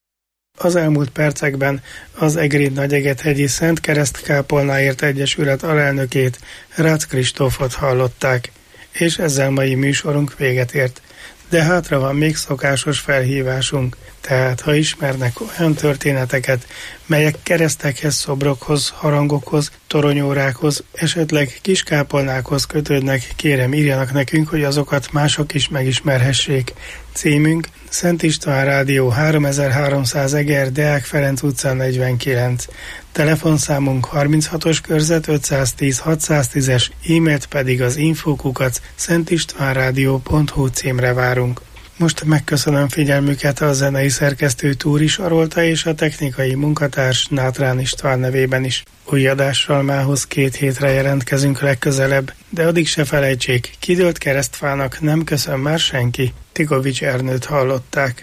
Az elmúlt percekben az Egri Nagyegethegyi Szent Kereszt Kápolnáért Egyesület alelnökét, Rácz Kristófot hallották, és ezzel mai műsorunk véget ért. De hátra van még szokásos felhívásunk, tehát ha ismernek olyan történeteket, melyek keresztekhez, szobrokhoz, harangokhoz, toronyórákhoz, esetleg kiskápolnákhoz kötődnek, kérem írjanak nekünk, hogy azokat mások is megismerhessék. Címünk Szent István Rádió háromezer-háromszáz Eger, Deák Ferenc utca negyvenkilenc. Telefonszámunk harminchatos körzet ötszáztíz hatszáztízes, e-mailt pedig az infókukac szentistvánrádió pont hu címre várunk. Most megköszönöm figyelmüket a zenei szerkesztő Túri Sarolta és a technikai munkatárs Nátrán István nevében is. Új adással mához két hétre jelentkezünk legközelebb, de addig se felejtsék, kidőlt keresztfának nem köszön már senki. Tikovics Ernőt hallották.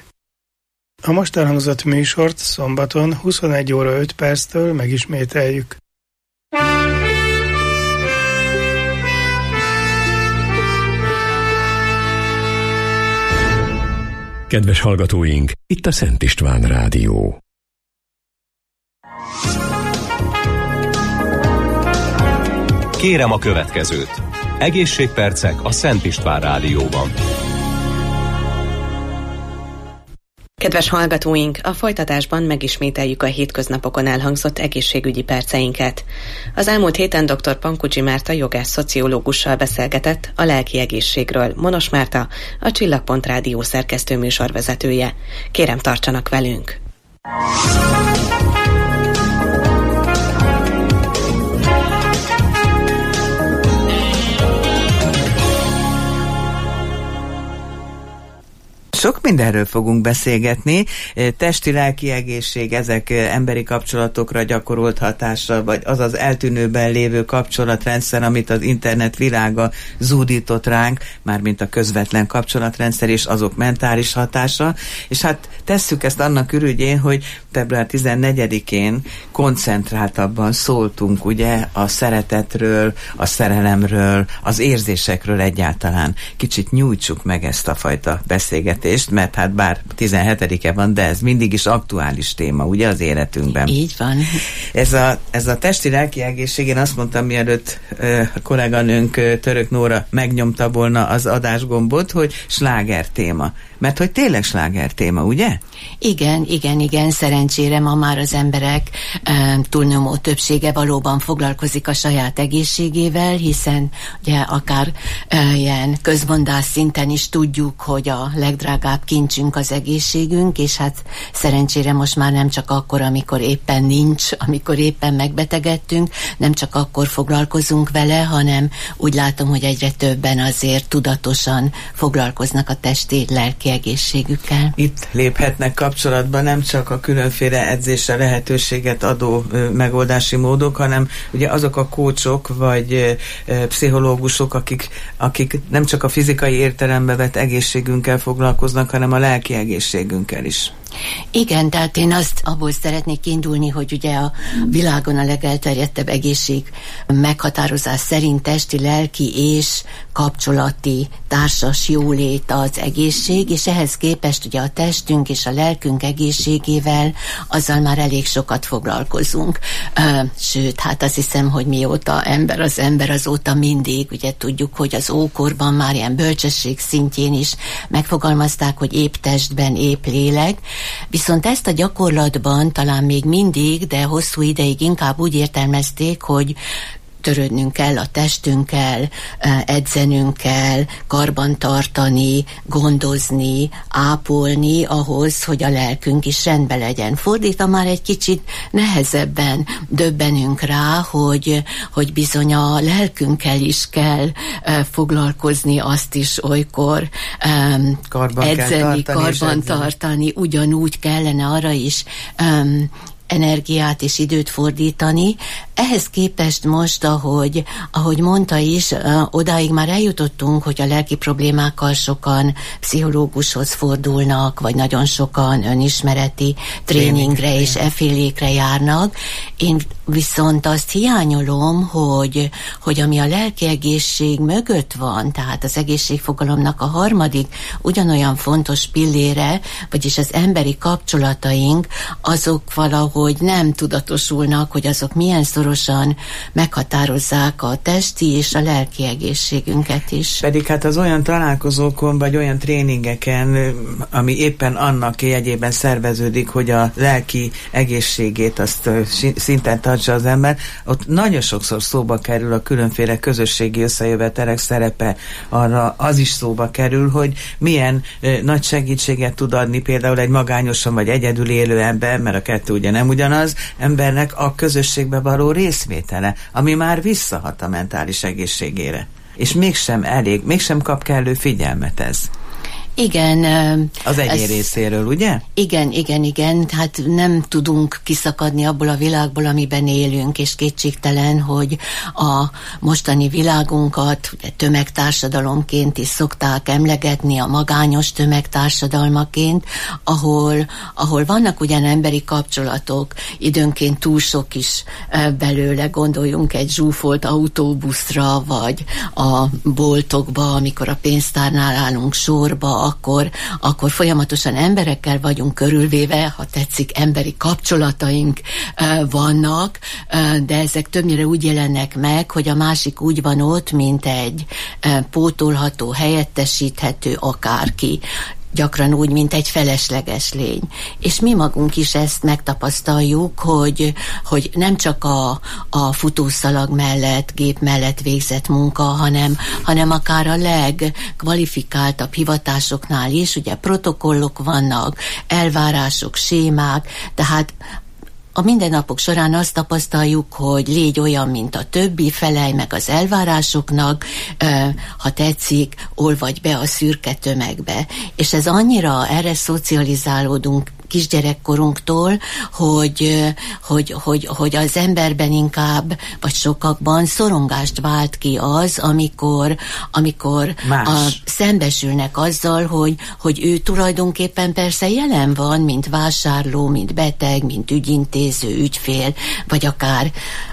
A most elhangzott műsort szombaton huszonegy óra öt perctől megismételjük. Kedves hallgatóink, itt a Szent István Rádió. Kérem a következőt. Egészségpercek a Szent István Rádióban. Kedves hallgatóink, a folytatásban megismételjük a hétköznapokon elhangzott egészségügyi perceinket. Az elmúlt héten dr. Pankucsi Márta jogász szociológussal beszélgetett a lelki egészségről. Monos Márta, a Csillagpont Rádió szerkesztő műsorvezetője. Kérem, tartsanak velünk! Sok mindenről fogunk beszélgetni, testi-lelki egészség, ezek emberi kapcsolatokra gyakorolt hatása, vagy az az eltűnőben lévő kapcsolatrendszer, amit az internet világa zúdított ránk, mármint a közvetlen kapcsolatrendszer és azok mentális hatása, és hát tesszük ezt annak ürügyén, hogy február tizennegyedikén koncentráltabban szóltunk ugye a szeretetről, a szerelemről, az érzésekről egyáltalán. Kicsit nyújtsuk meg ezt a fajta beszélgetést, mert hát bár tizenhetedike van, de ez mindig is aktuális téma, ugye, az életünkben. Így van. Ez a, ez a testi-lelki egészség, én azt mondtam, mielőtt ö, a kolléganőnk ö, Török Nóra megnyomta volna az adásgombot, hogy sláger téma. Mert hogy tényleg sláger téma, ugye? Igen, igen, igen, szerencsére ma már az emberek e, túlnyomó többsége valóban foglalkozik a saját egészségével, hiszen ugye akár e, ilyen közmondás szinten is tudjuk, hogy a legdrágább kincsünk az egészségünk, és hát szerencsére most már nem csak akkor, amikor éppen nincs, amikor éppen megbetegedtünk, nem csak akkor foglalkozunk vele, hanem úgy látom, hogy egyre többen azért tudatosan foglalkoznak a testi, lelki egészségükkel. Itt léphetnek kapcsolatban nem csak a különféle edzésre lehetőséget adó ö, megoldási módok, hanem ugye azok a kócsok vagy ö, ö, pszichológusok, akik, akik nem csak a fizikai értelembe vett egészségünkkel foglalkoznak, hanem a lelki egészségünkkel is. Igen, tehát én azt abból szeretnék indulni, hogy ugye a világon a legelterjedtebb egészség meghatározás szerint testi, lelki és kapcsolati társas jólét az egészség, és ehhez képest ugye a testünk és a lelkünk egészségével azzal már elég sokat foglalkozunk. Sőt, hát azt hiszem, hogy mióta ember az ember, azóta mindig, ugye tudjuk, hogy az ókorban már ilyen bölcsesség szintjén is megfogalmazták, hogy épp testben, épp lélek. Viszont ezt a gyakorlatban talán még mindig, de hosszú ideig inkább úgy értelmezték, hogy törődnünk kell a testünkkel, edzenünk kell, karbantartani, gondozni, ápolni ahhoz, hogy a lelkünk is rendben legyen. Fordítva már egy kicsit nehezebben döbbenünk rá, hogy, hogy bizony a lelkünkkel is kell foglalkozni, azt is olykor um, karban edzeni, tartani, karban tartani, ugyanúgy kellene arra is um, energiát és időt fordítani. Ehhez képest most, ahogy, ahogy mondta is, odáig már eljutottunk, hogy a lelki problémákkal sokan pszichológushoz fordulnak, vagy nagyon sokan önismereti tréningre és effélékre járnak. Én viszont azt hiányolom, hogy, hogy ami a lelki egészség mögött van, tehát az egészségfogalomnak a harmadik ugyanolyan fontos pillére, vagyis az emberi kapcsolataink, azok valahogy nem tudatosulnak, hogy azok milyen szorosan meghatározzák a testi és a lelki egészségünket is. Pedig hát az olyan találkozókon, vagy olyan tréningeken, ami éppen annak jegyében szerveződik, hogy a lelki egészségét azt szinten tartsa az ember, ott nagyon sokszor szóba kerül a különféle közösségi összejövetelek szerepe, arra az is szóba kerül, hogy milyen ö, nagy segítséget tud adni például egy magányosan vagy egyedül élő ember, mert a kettő ugye nem ugyanaz, embernek a közösségbe való részvétele, ami már visszahat a mentális egészségére. És mégsem elég, mégsem kap kellő figyelmet ez. Igen. Az egyén ez, részéről, ugye? Igen, igen, igen. Hát nem tudunk kiszakadni abból a világból, amiben élünk, és kétségtelen, hogy a mostani világunkat tömegtársadalomként is szokták emlegetni, a magányos tömegtársadalmaként, ahol, ahol vannak ugyan emberi kapcsolatok, időnként túl sok is belőle, gondoljunk egy zsúfolt autóbuszra, vagy a boltokba, amikor a pénztárnál állunk sorba, Akkor, akkor folyamatosan emberekkel vagyunk körülvéve, ha tetszik, emberi kapcsolataink uh, vannak, uh, de ezek többnyire úgy jelennek meg, hogy a másik úgy van ott, mint egy uh, pótolható, helyettesíthető akárki. Gyakran úgy, mint egy felesleges lény. És mi magunk is ezt megtapasztaljuk, hogy, hogy nem csak a, a futószalag mellett, gép mellett végzett munka, hanem, hanem akár a legkvalifikáltabb hivatásoknál is, ugye protokollok vannak, elvárások, sémák, tehát a mindennapok során azt tapasztaljuk, hogy légy olyan, mint a többi, felelj meg az elvárásoknak, ha tetszik, olvadj be a szürke tömegbe. És ez annyira, erre szocializálódunk kisgyerekkorunktól, hogy, hogy, hogy, hogy az emberben inkább, vagy sokakban szorongást vált ki az, amikor, amikor a, szembesülnek azzal, hogy, hogy ő tulajdonképpen persze jelen van, mint vásárló, mint beteg, mint ügyintéző, ügyfél, vagy akár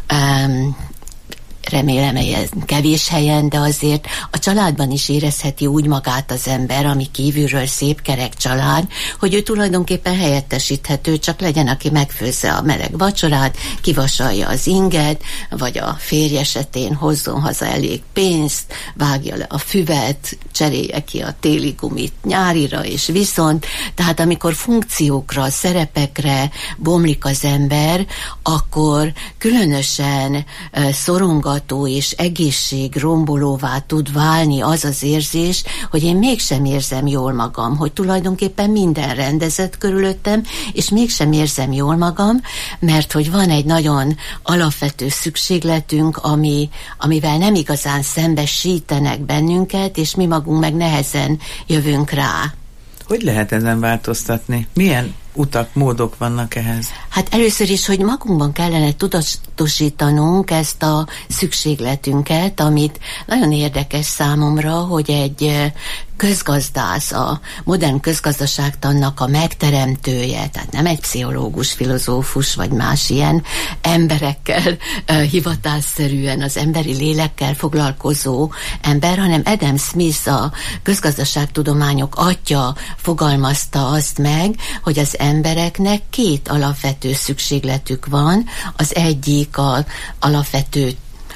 um, remélem, hogy kevés helyen, de azért a családban is érezheti úgy magát az ember, ami kívülről szép kerek család, hogy ő tulajdonképpen helyettesíthető, csak legyen, aki megfőzze a meleg vacsorát, kivasalja az inget, vagy a férj esetén hozzon haza elég pénzt, vágja le a füvet, cserélje ki a téli gumit nyárira, és viszont, tehát amikor funkciókra, szerepekre bomlik az ember, akkor különösen uh, szorong és egészségrombolóvá tud válni az az érzés, hogy én mégsem érzem jól magam, hogy tulajdonképpen minden rendezett körülöttem, és mégsem érzem jól magam, mert hogy van egy nagyon alapvető szükségletünk, ami, amivel nem igazán szembesítenek bennünket, és mi magunk meg nehezen jövünk rá. Hogy lehet ezen változtatni? Milyen utak, módok vannak ehhez? Hát először is, hogy magunkban kellene tudatosítanunk ezt a szükségletünket, amit nagyon érdekes számomra, hogy egy közgazdász, a modern közgazdaságtannak a megteremtője, tehát nem egy pszichológus, filozófus, vagy más ilyen emberekkel, hivatásszerűen az emberi lélekkel foglalkozó ember, hanem Adam Smith, a közgazdaságtudományok atya fogalmazta azt meg, hogy az embereknek két alapvető szükségletük van. Az egyik az alapvető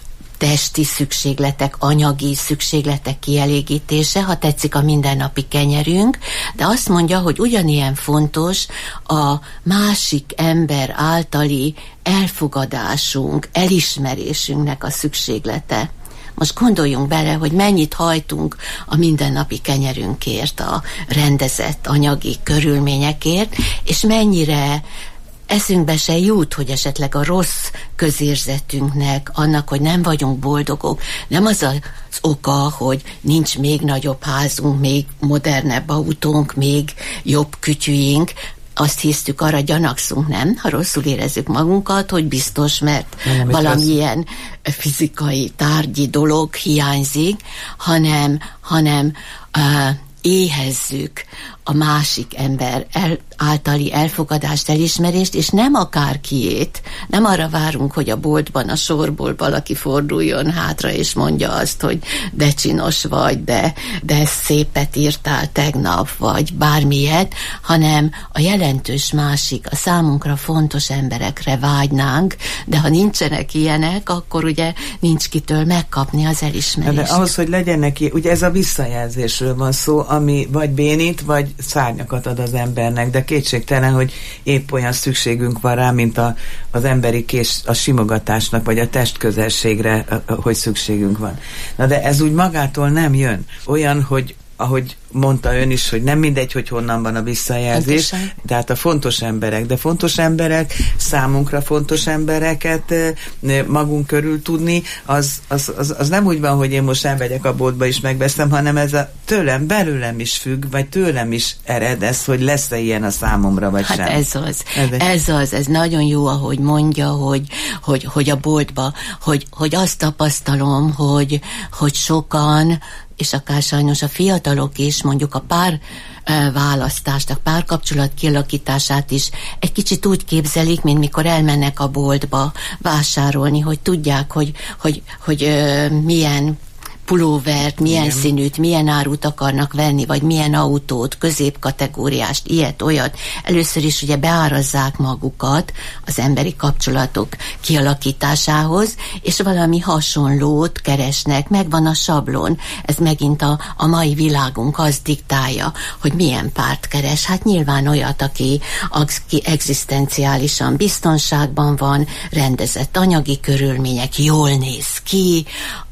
testi szükségletek, anyagi szükségletek kielégítése, ha tetszik a mindennapi kenyerünk, de azt mondja, hogy ugyanilyen fontos a másik ember általi elfogadásunk, elismerésünknek a szükséglete. Most gondoljunk bele, hogy mennyit hajtunk a mindennapi kenyerünkért, a rendezett anyagi körülményekért, és mennyire eszünkbe se jut, hogy esetleg a rossz közérzetünknek, annak, hogy nem vagyunk boldogok, nem az az oka, hogy nincs még nagyobb házunk, még modernebb autónk, még jobb kütyüink, azt hisztük, arra gyanakszunk, nem? Ha rosszul érezzük magunkat, hogy biztos, mert nem, valamilyen az... fizikai, tárgyi dolog hiányzik, hanem, hanem uh, éhezzük a másik ember el, általi elfogadást, elismerést, és nem akárkiét. Nem arra várunk, hogy a boltban, a sorból valaki forduljon hátra, és mondja azt, hogy de csinos vagy, de, de szépet írtál tegnap, vagy bármilyet, hanem a jelentős másik, a számunkra fontos emberekre vágynánk, de ha nincsenek ilyenek, akkor ugye nincs kitől megkapni az elismerést. De ahhoz, hogy legyen neki, ugye ez a visszajelzésről van szó, ami vagy bénít, vagy szárnyakat ad az embernek, de kétségtelen, hogy épp olyan szükségünk van rá, mint a, az emberi kés, a simogatásnak, vagy a testközelségre, hogy szükségünk van. Na de ez úgy magától nem jön. Olyan, hogy ahogy mondta ön is, hogy nem mindegy, hogy honnan van a visszajelzés, tehát a fontos emberek, de fontos emberek, számunkra fontos embereket magunk körül tudni, az, az, az, az nem úgy van, hogy én most elmegyek a boltba és megveszem, hanem ez a tőlem, belőlem is függ, vagy tőlem is ered ez, hogy lesz-e ilyen a számomra, vagy hát sem. ez az, ez az, ez nagyon jó, ahogy mondja, hogy, hogy, hogy a boltba, hogy, hogy azt tapasztalom, hogy, hogy sokan, és akár sajnos a fiatalok is, mondjuk a pár e, választást, a párkapcsolat kialakítását is egy kicsit úgy képzelik, mint mikor elmennek a boltba vásárolni, hogy tudják, hogy, hogy, hogy e, milyen pulóvert, milyen igen. színűt, milyen árut akarnak venni, vagy milyen autót, középkategóriást, ilyet, olyat. Először is ugye beárazzák magukat az emberi kapcsolatok kialakításához, és valami hasonlót keresnek, megvan a sablon. Ez megint a, a mai világunk az diktálja, hogy milyen párt keres. Hát nyilván olyat, aki, aki egzisztenciálisan biztonságban van, rendezett anyagi körülmények, jól néz ki,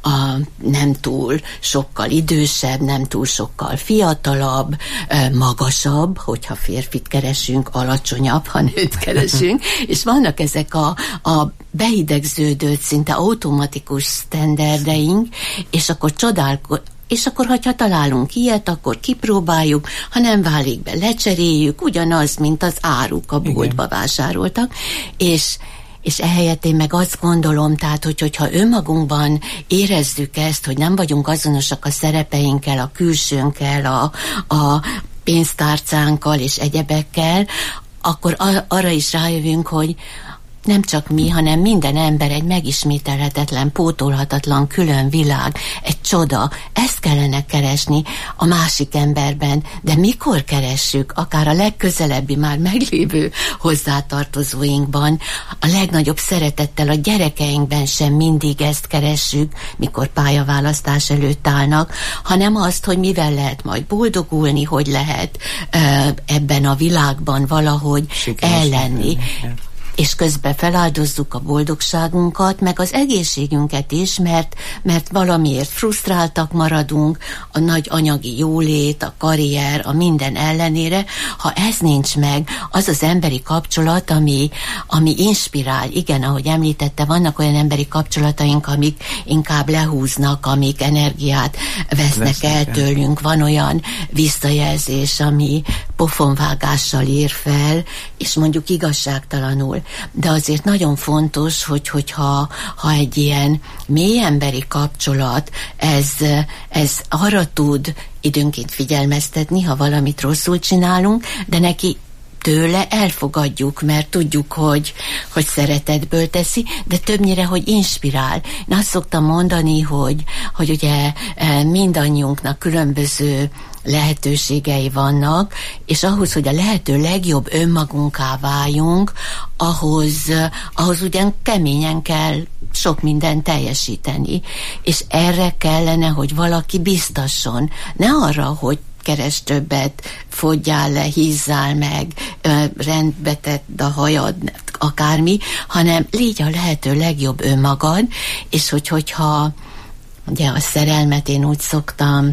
a nem túl sokkal idősebb, nem túl sokkal fiatalabb, magasabb, hogyha férfit keresünk, alacsonyabb, ha nőt keresünk, és vannak ezek a, a beidegződött, szinte automatikus sztenderdeink, és akkor csodálkozunk, és akkor, ha találunk ilyet, akkor kipróbáljuk, ha nem válik be, lecseréljük, ugyanaz, mint az áruk a boltba vásároltak, és és ehelyett én meg azt gondolom, tehát, hogy, hogyha önmagunkban érezzük ezt, hogy nem vagyunk azonosak a szerepeinkkel, a külsőnkkel, a, a pénztárcánkkal és egyebekkel, akkor a, arra is rájövünk, hogy nem csak mi, hanem minden ember egy megismételhetetlen, pótolhatatlan külön világ, egy csoda. Ezt kellene keresni a másik emberben, de mikor keressük, akár a legközelebbi már meglévő hozzátartozóinkban, a legnagyobb szeretettel a gyerekeinkben sem mindig ezt keressük, mikor pályaválasztás előtt állnak, hanem azt, hogy mivel lehet majd boldogulni, hogy lehet ebben a világban valahogy ellenni. És közben feláldozzuk a boldogságunkat, meg az egészségünket is, mert, mert valamiért frusztráltak maradunk, a nagy anyagi jólét, a karrier, a minden ellenére. Ha ez nincs meg, az az emberi kapcsolat, ami, ami inspirál. Igen, ahogy említette, vannak olyan emberi kapcsolataink, amik inkább lehúznak, amik energiát vesznek Vesznek el tőlünk. Van olyan visszajelzés, ami pofonvágással ír fel, és mondjuk igazságtalanul. De azért nagyon fontos, hogy, hogyha ha egy ilyen mély emberi kapcsolat, ez, ez arra tud időnként figyelmeztetni, ha valamit rosszul csinálunk, de neki tőle elfogadjuk, mert tudjuk, hogy, hogy szeretetből teszi, de többnyire, hogy inspirál. Én azt szoktam mondani, hogy, hogy ugye mindannyiunknak különböző lehetőségei vannak, és ahhoz, hogy a lehető legjobb önmagunká váljunk, ahhoz, ahhoz ugyan keményen kell sok mindent teljesíteni. És erre kellene, hogy valaki biztasson. Ne arra, hogy keres többet, fogyjál le, hízzál meg, rendbe tedd a hajad, akármi, hanem légy a lehető legjobb önmagad, és hogy, hogyha ugye a szerelmet én úgy szoktam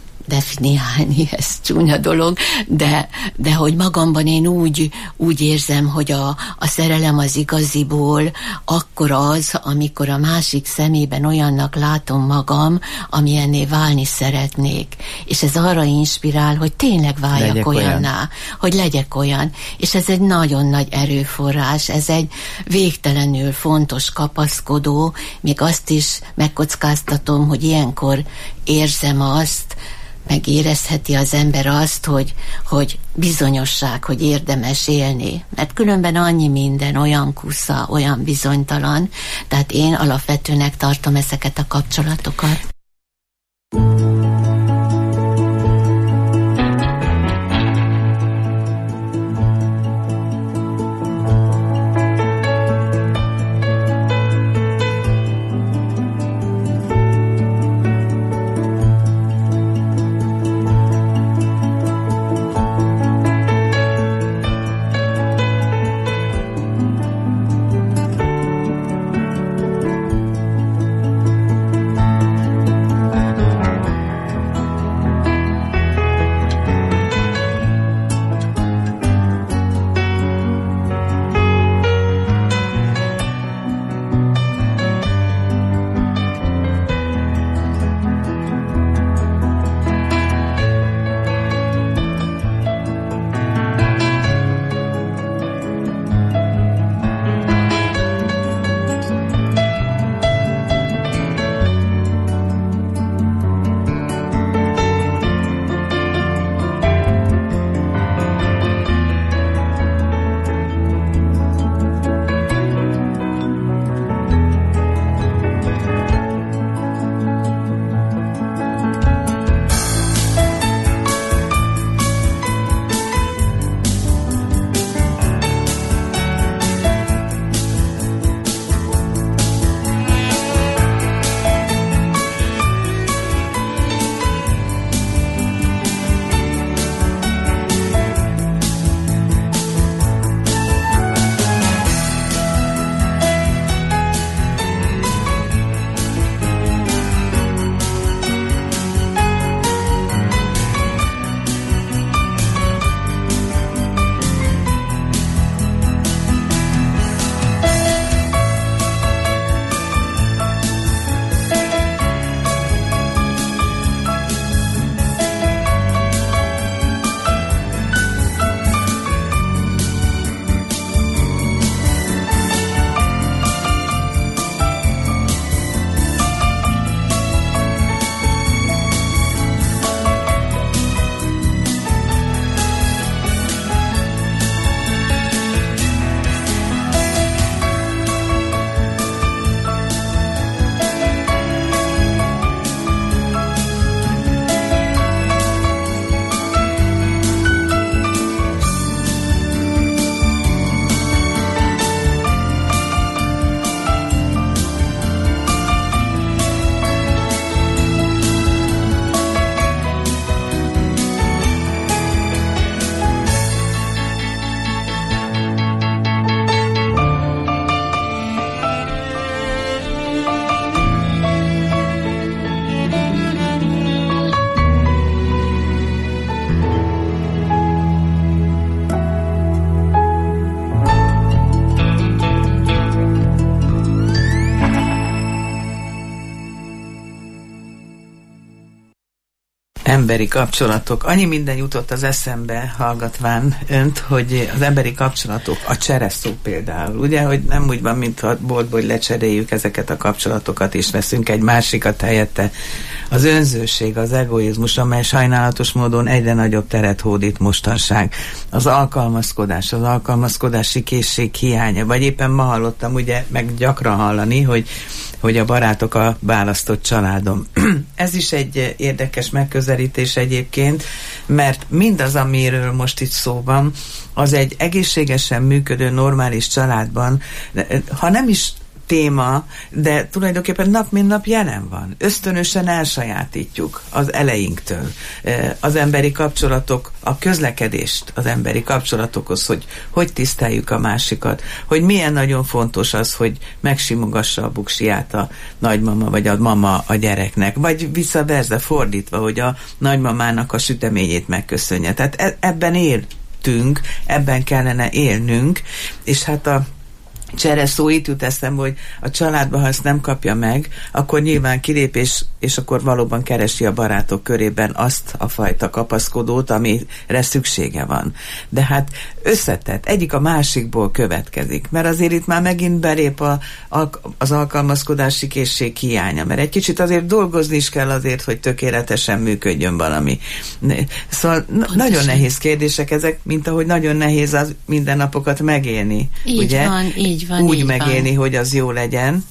definiálni, ez csúnya dolog, de, de hogy magamban én úgy, úgy érzem, hogy a, a szerelem az igaziból akkor az, amikor a másik szemében olyannak látom magam, amilyenné válni szeretnék. És ez arra inspirál, hogy tényleg váljak legyek olyanná, olyan. hogy legyek olyan. És ez egy nagyon nagy erőforrás, ez egy végtelenül fontos kapaszkodó, még azt is megkockáztatom, hogy ilyenkor érzem azt, megérezheti az ember azt, hogy, hogy bizonyosság, hogy érdemes élni. Mert különben annyi minden, olyan kusza, olyan bizonytalan. Tehát én alapvetőnek tartom ezeket a kapcsolatokat. Emberi kapcsolatok. Annyi minden jutott az eszembe hallgatván önt, hogy az emberi kapcsolatok, a csereszó például, ugye, hogy nem úgy van, mint a boltból, hogy lecseréljük ezeket a kapcsolatokat, és veszünk egy másikat helyette. Az önzőség, az egoizmus, amely sajnálatos módon egyre nagyobb teret hódít mostanság. Az alkalmazkodás, az alkalmazkodási készség hiánya, vagy éppen ma hallottam, ugye, meg gyakran hallani, hogy hogy a barátok a választott családom. Ez is egy érdekes megközelítés egyébként, mert mindaz, amiről most itt szó van, az egy egészségesen működő, normális családban, ha nem is téma, de tulajdonképpen nap mint nap jelen van. Ösztönösen elsajátítjuk az elejénktől. Az emberi kapcsolatok, a közlekedést az emberi kapcsolatokhoz, hogy hogy tiszteljük a másikat, hogy milyen nagyon fontos az, hogy megsimogassa a buksiját a nagymama vagy a mama a gyereknek, vagy vice versa, fordítva, hogy a nagymamának a süteményét megköszönje. Tehát ebben éltünk, ebben kellene élnünk, és hát a csereszó itt jut eszembe, hogy a családban, ha ezt nem kapja meg, akkor nyilván kilép, és, és akkor valóban keresi a barátok körében azt a fajta kapaszkodót, amire szüksége van. De hát összetett, egyik a másikból következik, mert azért itt már megint belép a, a, az alkalmazkodási készség hiánya, mert egy kicsit azért dolgozni is kell azért, hogy tökéletesen működjön valami. Szóval n- nagyon nehéz kérdések ezek, mint ahogy nagyon nehéz az mindennapokat megélni. Így ugye? van, így van, úgy így megélni, van. hogy az jó legyen,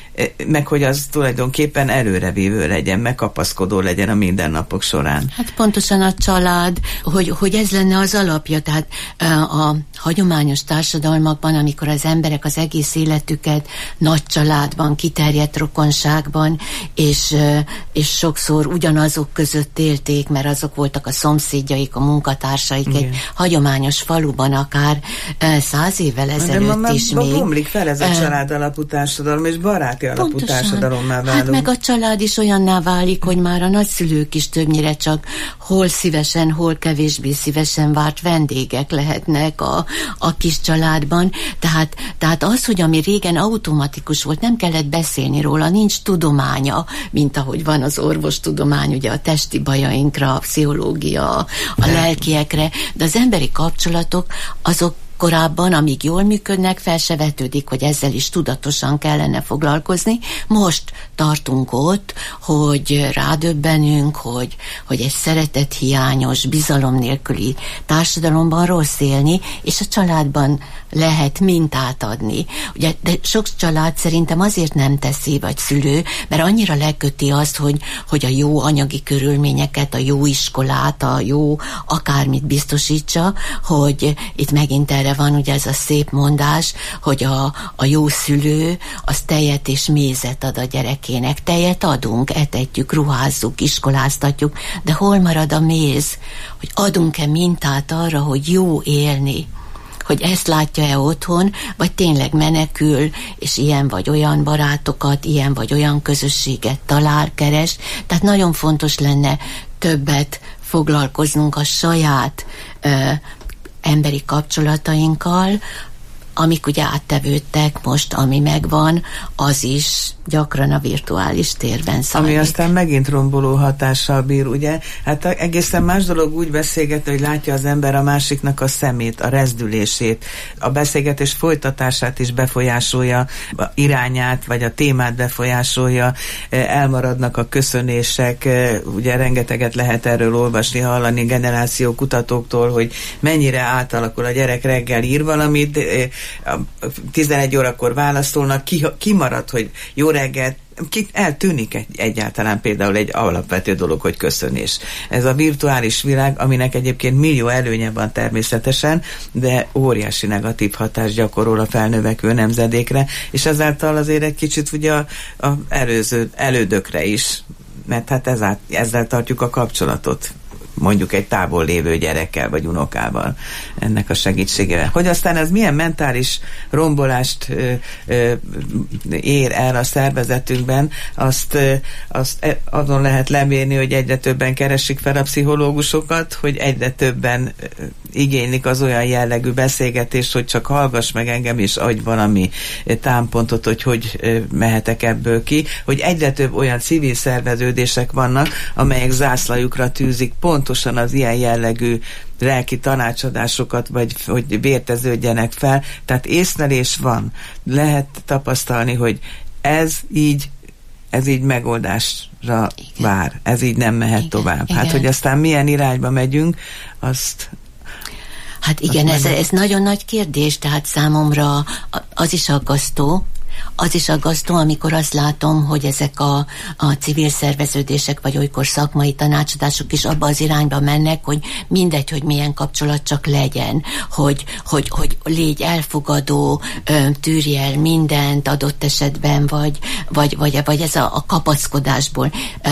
meg hogy az tulajdonképpen előrevívő legyen, megkapaszkodó legyen a mindennapok során. Hát pontosan a család, hogy, hogy ez lenne az alapja, tehát a hagyományos társadalmakban, amikor az emberek az egész életüket nagy családban, kiterjedt rokonságban, és, és sokszor ugyanazok között élték, mert azok voltak a szomszédjaik, a munkatársaik, igen, egy hagyományos faluban akár száz évvel ezelőtt is még. De bomlik fel ez a család alapú társadalom, és baráti alapú pontosan társadalommá válunk. Hát meg a család is olyanná válik, hogy már a nagyszülők is többnyire csak hol szívesen, hol kevésbé szívesen várt vendégek lehetnek a, a kis családban. Tehát, tehát az, hogy ami régen automatikus volt, nem kellett beszélni róla, nincs tudománya, mint ahogy van az orvostudomány, ugye a testi bajainkra, a pszichológia, a lelkiekre, de az emberi kapcsolatok azok korábban, amíg jól működnek, fel se vetődik, hogy ezzel is tudatosan kellene foglalkozni. Most tartunk ott, hogy rádöbbenünk, hogy, hogy egy szeretethiányos, bizalom nélküli társadalomban rossz élni, és a családban lehet mintát adni. Ugye, de sok család szerintem azért nem teszi, vagy szülő, mert annyira leköti azt, hogy, hogy a jó anyagi körülményeket, a jó iskolát, a jó akármit biztosítsa, hogy itt megint erre van ugye ez a szép mondás, hogy a, a jó szülő az tejet és mézet ad a gyerekének. Tejet adunk, etetjük, ruházzuk, iskoláztatjuk, de hol marad a méz? Hogy adunk-e mintát arra, hogy jó élni? Hogy ezt látja-e otthon, vagy tényleg menekül, és ilyen vagy olyan barátokat, ilyen vagy olyan közösséget talál, keres. Tehát nagyon fontos lenne többet foglalkoznunk a saját ö, emberi kapcsolatainkkal, amik ugye áttevődtek, most ami megvan, az is gyakran a virtuális térben zajlik. Ami aztán megint romboló hatással bír, ugye? Hát egészen más dolog úgy beszélgetni, hogy látja az ember a másiknak a szemét, a rezdülését, a beszélgetés folytatását is befolyásolja, a irányát, vagy a témát befolyásolja, elmaradnak a köszönések, ugye rengeteget lehet erről olvasni, hallani generációkutatóktól, hogy mennyire átalakul a gyerek, reggel ír valamit, tizenegy órakor válaszolnak, ki, ki marad, hogy jó reggelt, ki eltűnik egy, egyáltalán például egy alapvető dolog, hogy köszönés. Ez a virtuális világ, aminek egyébként millió előnye van természetesen, de óriási negatív hatást gyakorol a felnövekvő nemzedékre, és ezáltal azért egy kicsit ugye a, a előző, elődökre is, mert hát ezzel, ezzel tartjuk a kapcsolatot mondjuk egy távol lévő gyerekkel vagy unokával ennek a segítségével. Hogy aztán ez milyen mentális rombolást ö, ö, ér el a szervezetünkben, azt, ö, azt azon lehet lemérni, hogy egyre többen keresik fel a pszichológusokat, hogy egyre többen ö, igénylik az olyan jellegű beszélgetést, hogy csak hallgass meg engem, és adj valami támpontot, hogy hogy ö, mehetek ebből ki, hogy egyre több olyan civil szerveződések vannak, amelyek zászlajukra tűzik pontosan az ilyen jellegű lelki tanácsadásokat, vagy hogy vérteződjenek fel. Tehát észlelés van. Lehet tapasztalni, hogy ez így ez így megoldásra igen. vár. Ez így nem mehet igen. tovább. Hát, igen. hogy aztán milyen irányba megyünk, azt Hát igen, ez, ez nagyon nagy kérdés, tehát számomra az is aggasztó, Az is aggasztó, amikor azt látom, hogy ezek a, a civil szerveződések, vagy olykor szakmai tanácsadások is abba az irányba mennek, hogy mindegy, hogy milyen kapcsolat csak legyen, hogy, hogy, hogy légy elfogadó, tűrj el mindent adott esetben, vagy, vagy, vagy, vagy ez a, a kapaszkodásból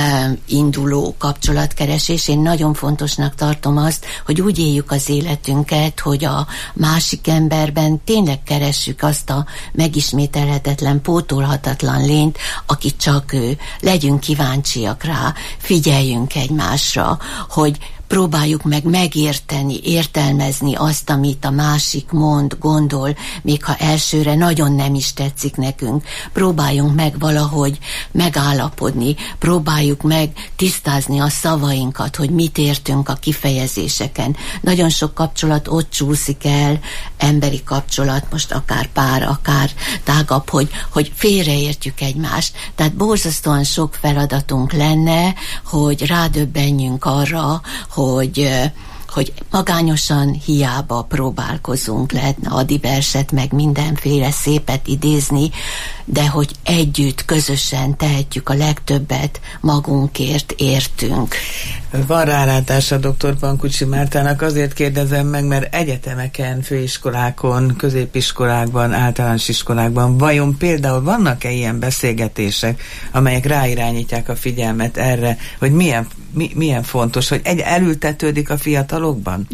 induló kapcsolatkeresés. Én nagyon fontosnak tartom azt, hogy úgy éljük az életünket, hogy a másik emberben tényleg keressük azt a megismételhetetlen, pótolhatatlan lényt, aki csak ő. Legyünk kíváncsiak rá, figyeljünk egymásra, hogy próbáljuk meg megérteni, értelmezni azt, amit a másik mond, gondol, még ha elsőre nagyon nem is tetszik nekünk. Próbáljunk meg valahogy megállapodni, próbáljuk meg tisztázni a szavainkat, hogy mit értünk a kifejezéseken. Nagyon sok kapcsolat ott csúszik el, emberi kapcsolat, most akár pár, akár tágabb, hogy, hogy félreértjük egymást. Tehát borzasztóan sok feladatunk lenne, hogy rádöbbenjünk arra, hogy, hogy magányosan hiába próbálkozunk, lehetne adiverset, meg mindenféle szépet idézni, de hogy együtt, közösen tehetjük a legtöbbet magunkért, értünk. Van rálátása doktor Pankucsi Mártának, azért kérdezem meg, mert egyetemeken, főiskolákon, középiskolákban, általános iskolákban vajon például vannak-e ilyen beszélgetések, amelyek ráirányítják a figyelmet erre, hogy milyen, mi, milyen fontos, hogy egy elültetődik a fiatalokban?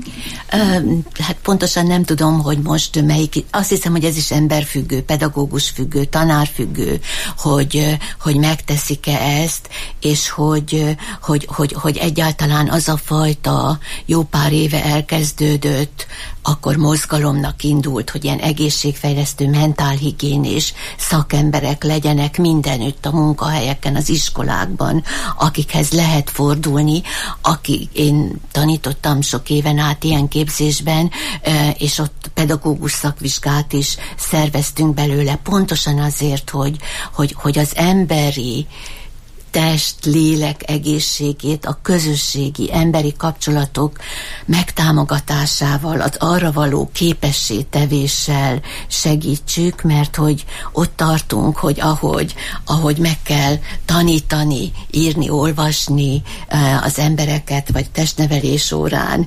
Hát pontosan nem tudom, hogy most melyik, azt hiszem, hogy ez is emberfüggő, pedagógusfüggő, tanárfüggő, hogy, hogy megteszik-e ezt, és hogy, hogy, hogy, hogy egyáltalán az a fajta jó pár éve elkezdődött, akkor mozgalomnak indult, hogy ilyen egészségfejlesztő, mentálhigiénés szakemberek legyenek mindenütt a munkahelyeken, az iskolákban, akikhez lehet fordulni, akik én tanítottam sok éven át ilyen képzésben, és ott pedagógus szakvizsgát is szerveztünk belőle, pontosan azért, hogy, hogy, hogy az emberi test, lélek egészségét a közösségi, emberi kapcsolatok megtámogatásával, az arra való képessé tevéssel segítsük, mert hogy ott tartunk, hogy ahogy, ahogy meg kell tanítani, írni, olvasni az embereket, vagy testnevelés órán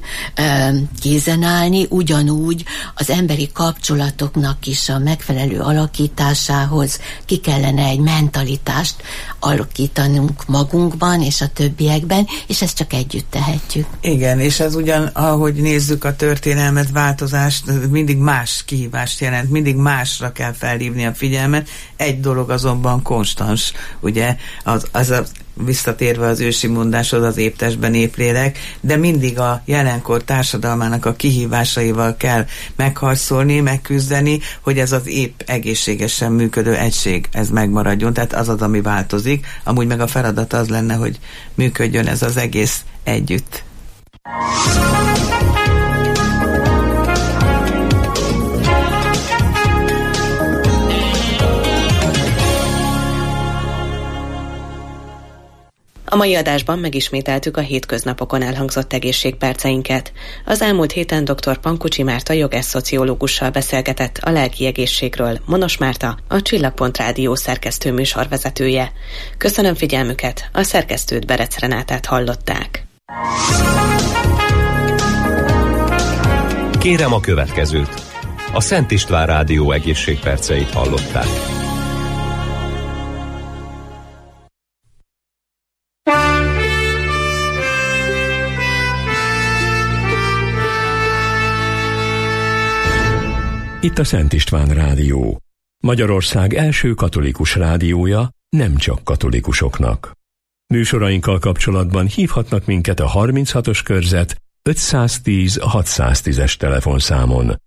kézen állni, ugyanúgy az emberi kapcsolatoknak is a megfelelő alakításához ki kellene egy mentalitást alakítani magunkban és a többiekben, és ezt csak együtt tehetjük. Igen, és ez ugyan, ahogy nézzük a történelmet, változást, mindig más kihívást jelent, mindig másra kell felhívni a figyelmet. Egy dolog azonban konstans, ugye, az, az a visszatérve az ősi mondáshoz, az épp testben épp lélek, de mindig a jelenkor társadalmának a kihívásaival kell megharcolni, megküzdeni, hogy ez az épp egészségesen működő egység, ez megmaradjon, tehát az az, ami változik. Amúgy meg a feladat az lenne, hogy működjön ez az egész együtt. A mai adásban megismételtük a hétköznapokon elhangzott egészségperceinket. Az elmúlt héten dr. Pankucsi Márta jogász-szociológussal beszélgetett a lelki egészségről. Monos Márta, a Csillagpont Rádió szerkesztő műsorvezetője. Köszönöm figyelmüket, a szerkesztőt, Berec Renátát hallották. Kérem a következőt. A Szent István Rádió egészségperceit hallották. Itt a Szent István Rádió, Magyarország első katolikus rádiója, nem csak katolikusoknak. Műsorainkkal kapcsolatban hívhatnak minket a harminchatos körzet ötszáztíz hatszáztízes telefonszámon.